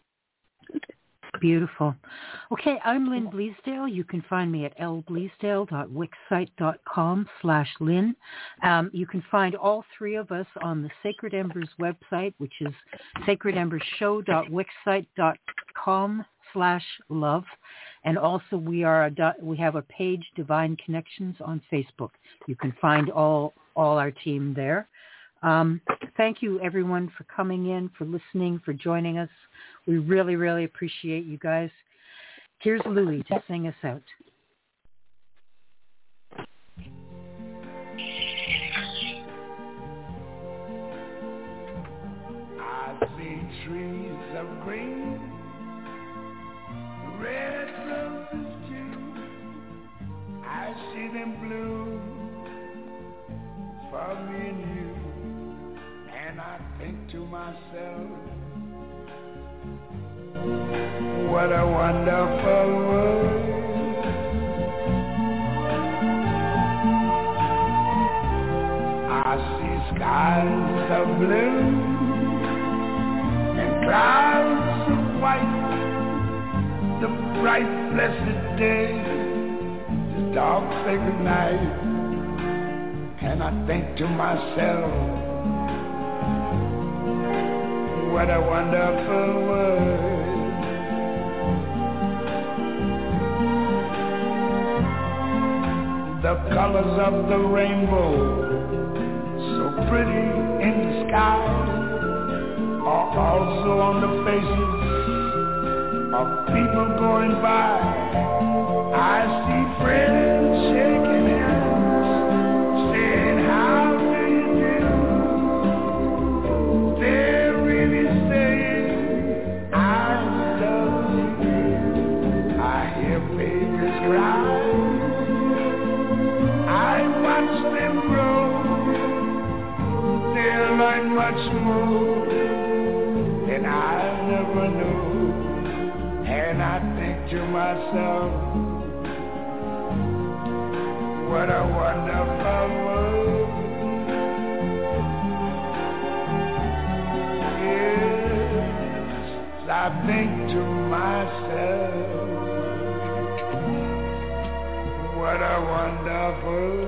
Beautiful. Okay, I'm Lynn Bleasdale. You can find me at l bleasdale dot wixsite dot com slash Lynn. Um, you can find all three of us on the Sacred Embers website, which is sacred embers show dot wixsite dot com slash love. And also we are a, we have a page, Divine Connections, on Facebook. You can find all all our team there. Um, thank you, everyone, for coming in, for listening, for joining us. We really, really appreciate you guys. Here's Louie to sing us out. I see trees of green, red roses myself, what a wonderful world. I see skies of blue and clouds of white, the bright blessed day, the dark sacred night, and I think to myself, what a wonderful world. The colors of the rainbow, so pretty in the sky, are also on the faces of people going by. I see friends shaking hands, saying how do you do. They're really saying I love you. I hear babies cry, I watch them grow. They'll learn much more than I never knew. And I think to myself, what a wonderful world. Yes, I think to myself, what a wonderful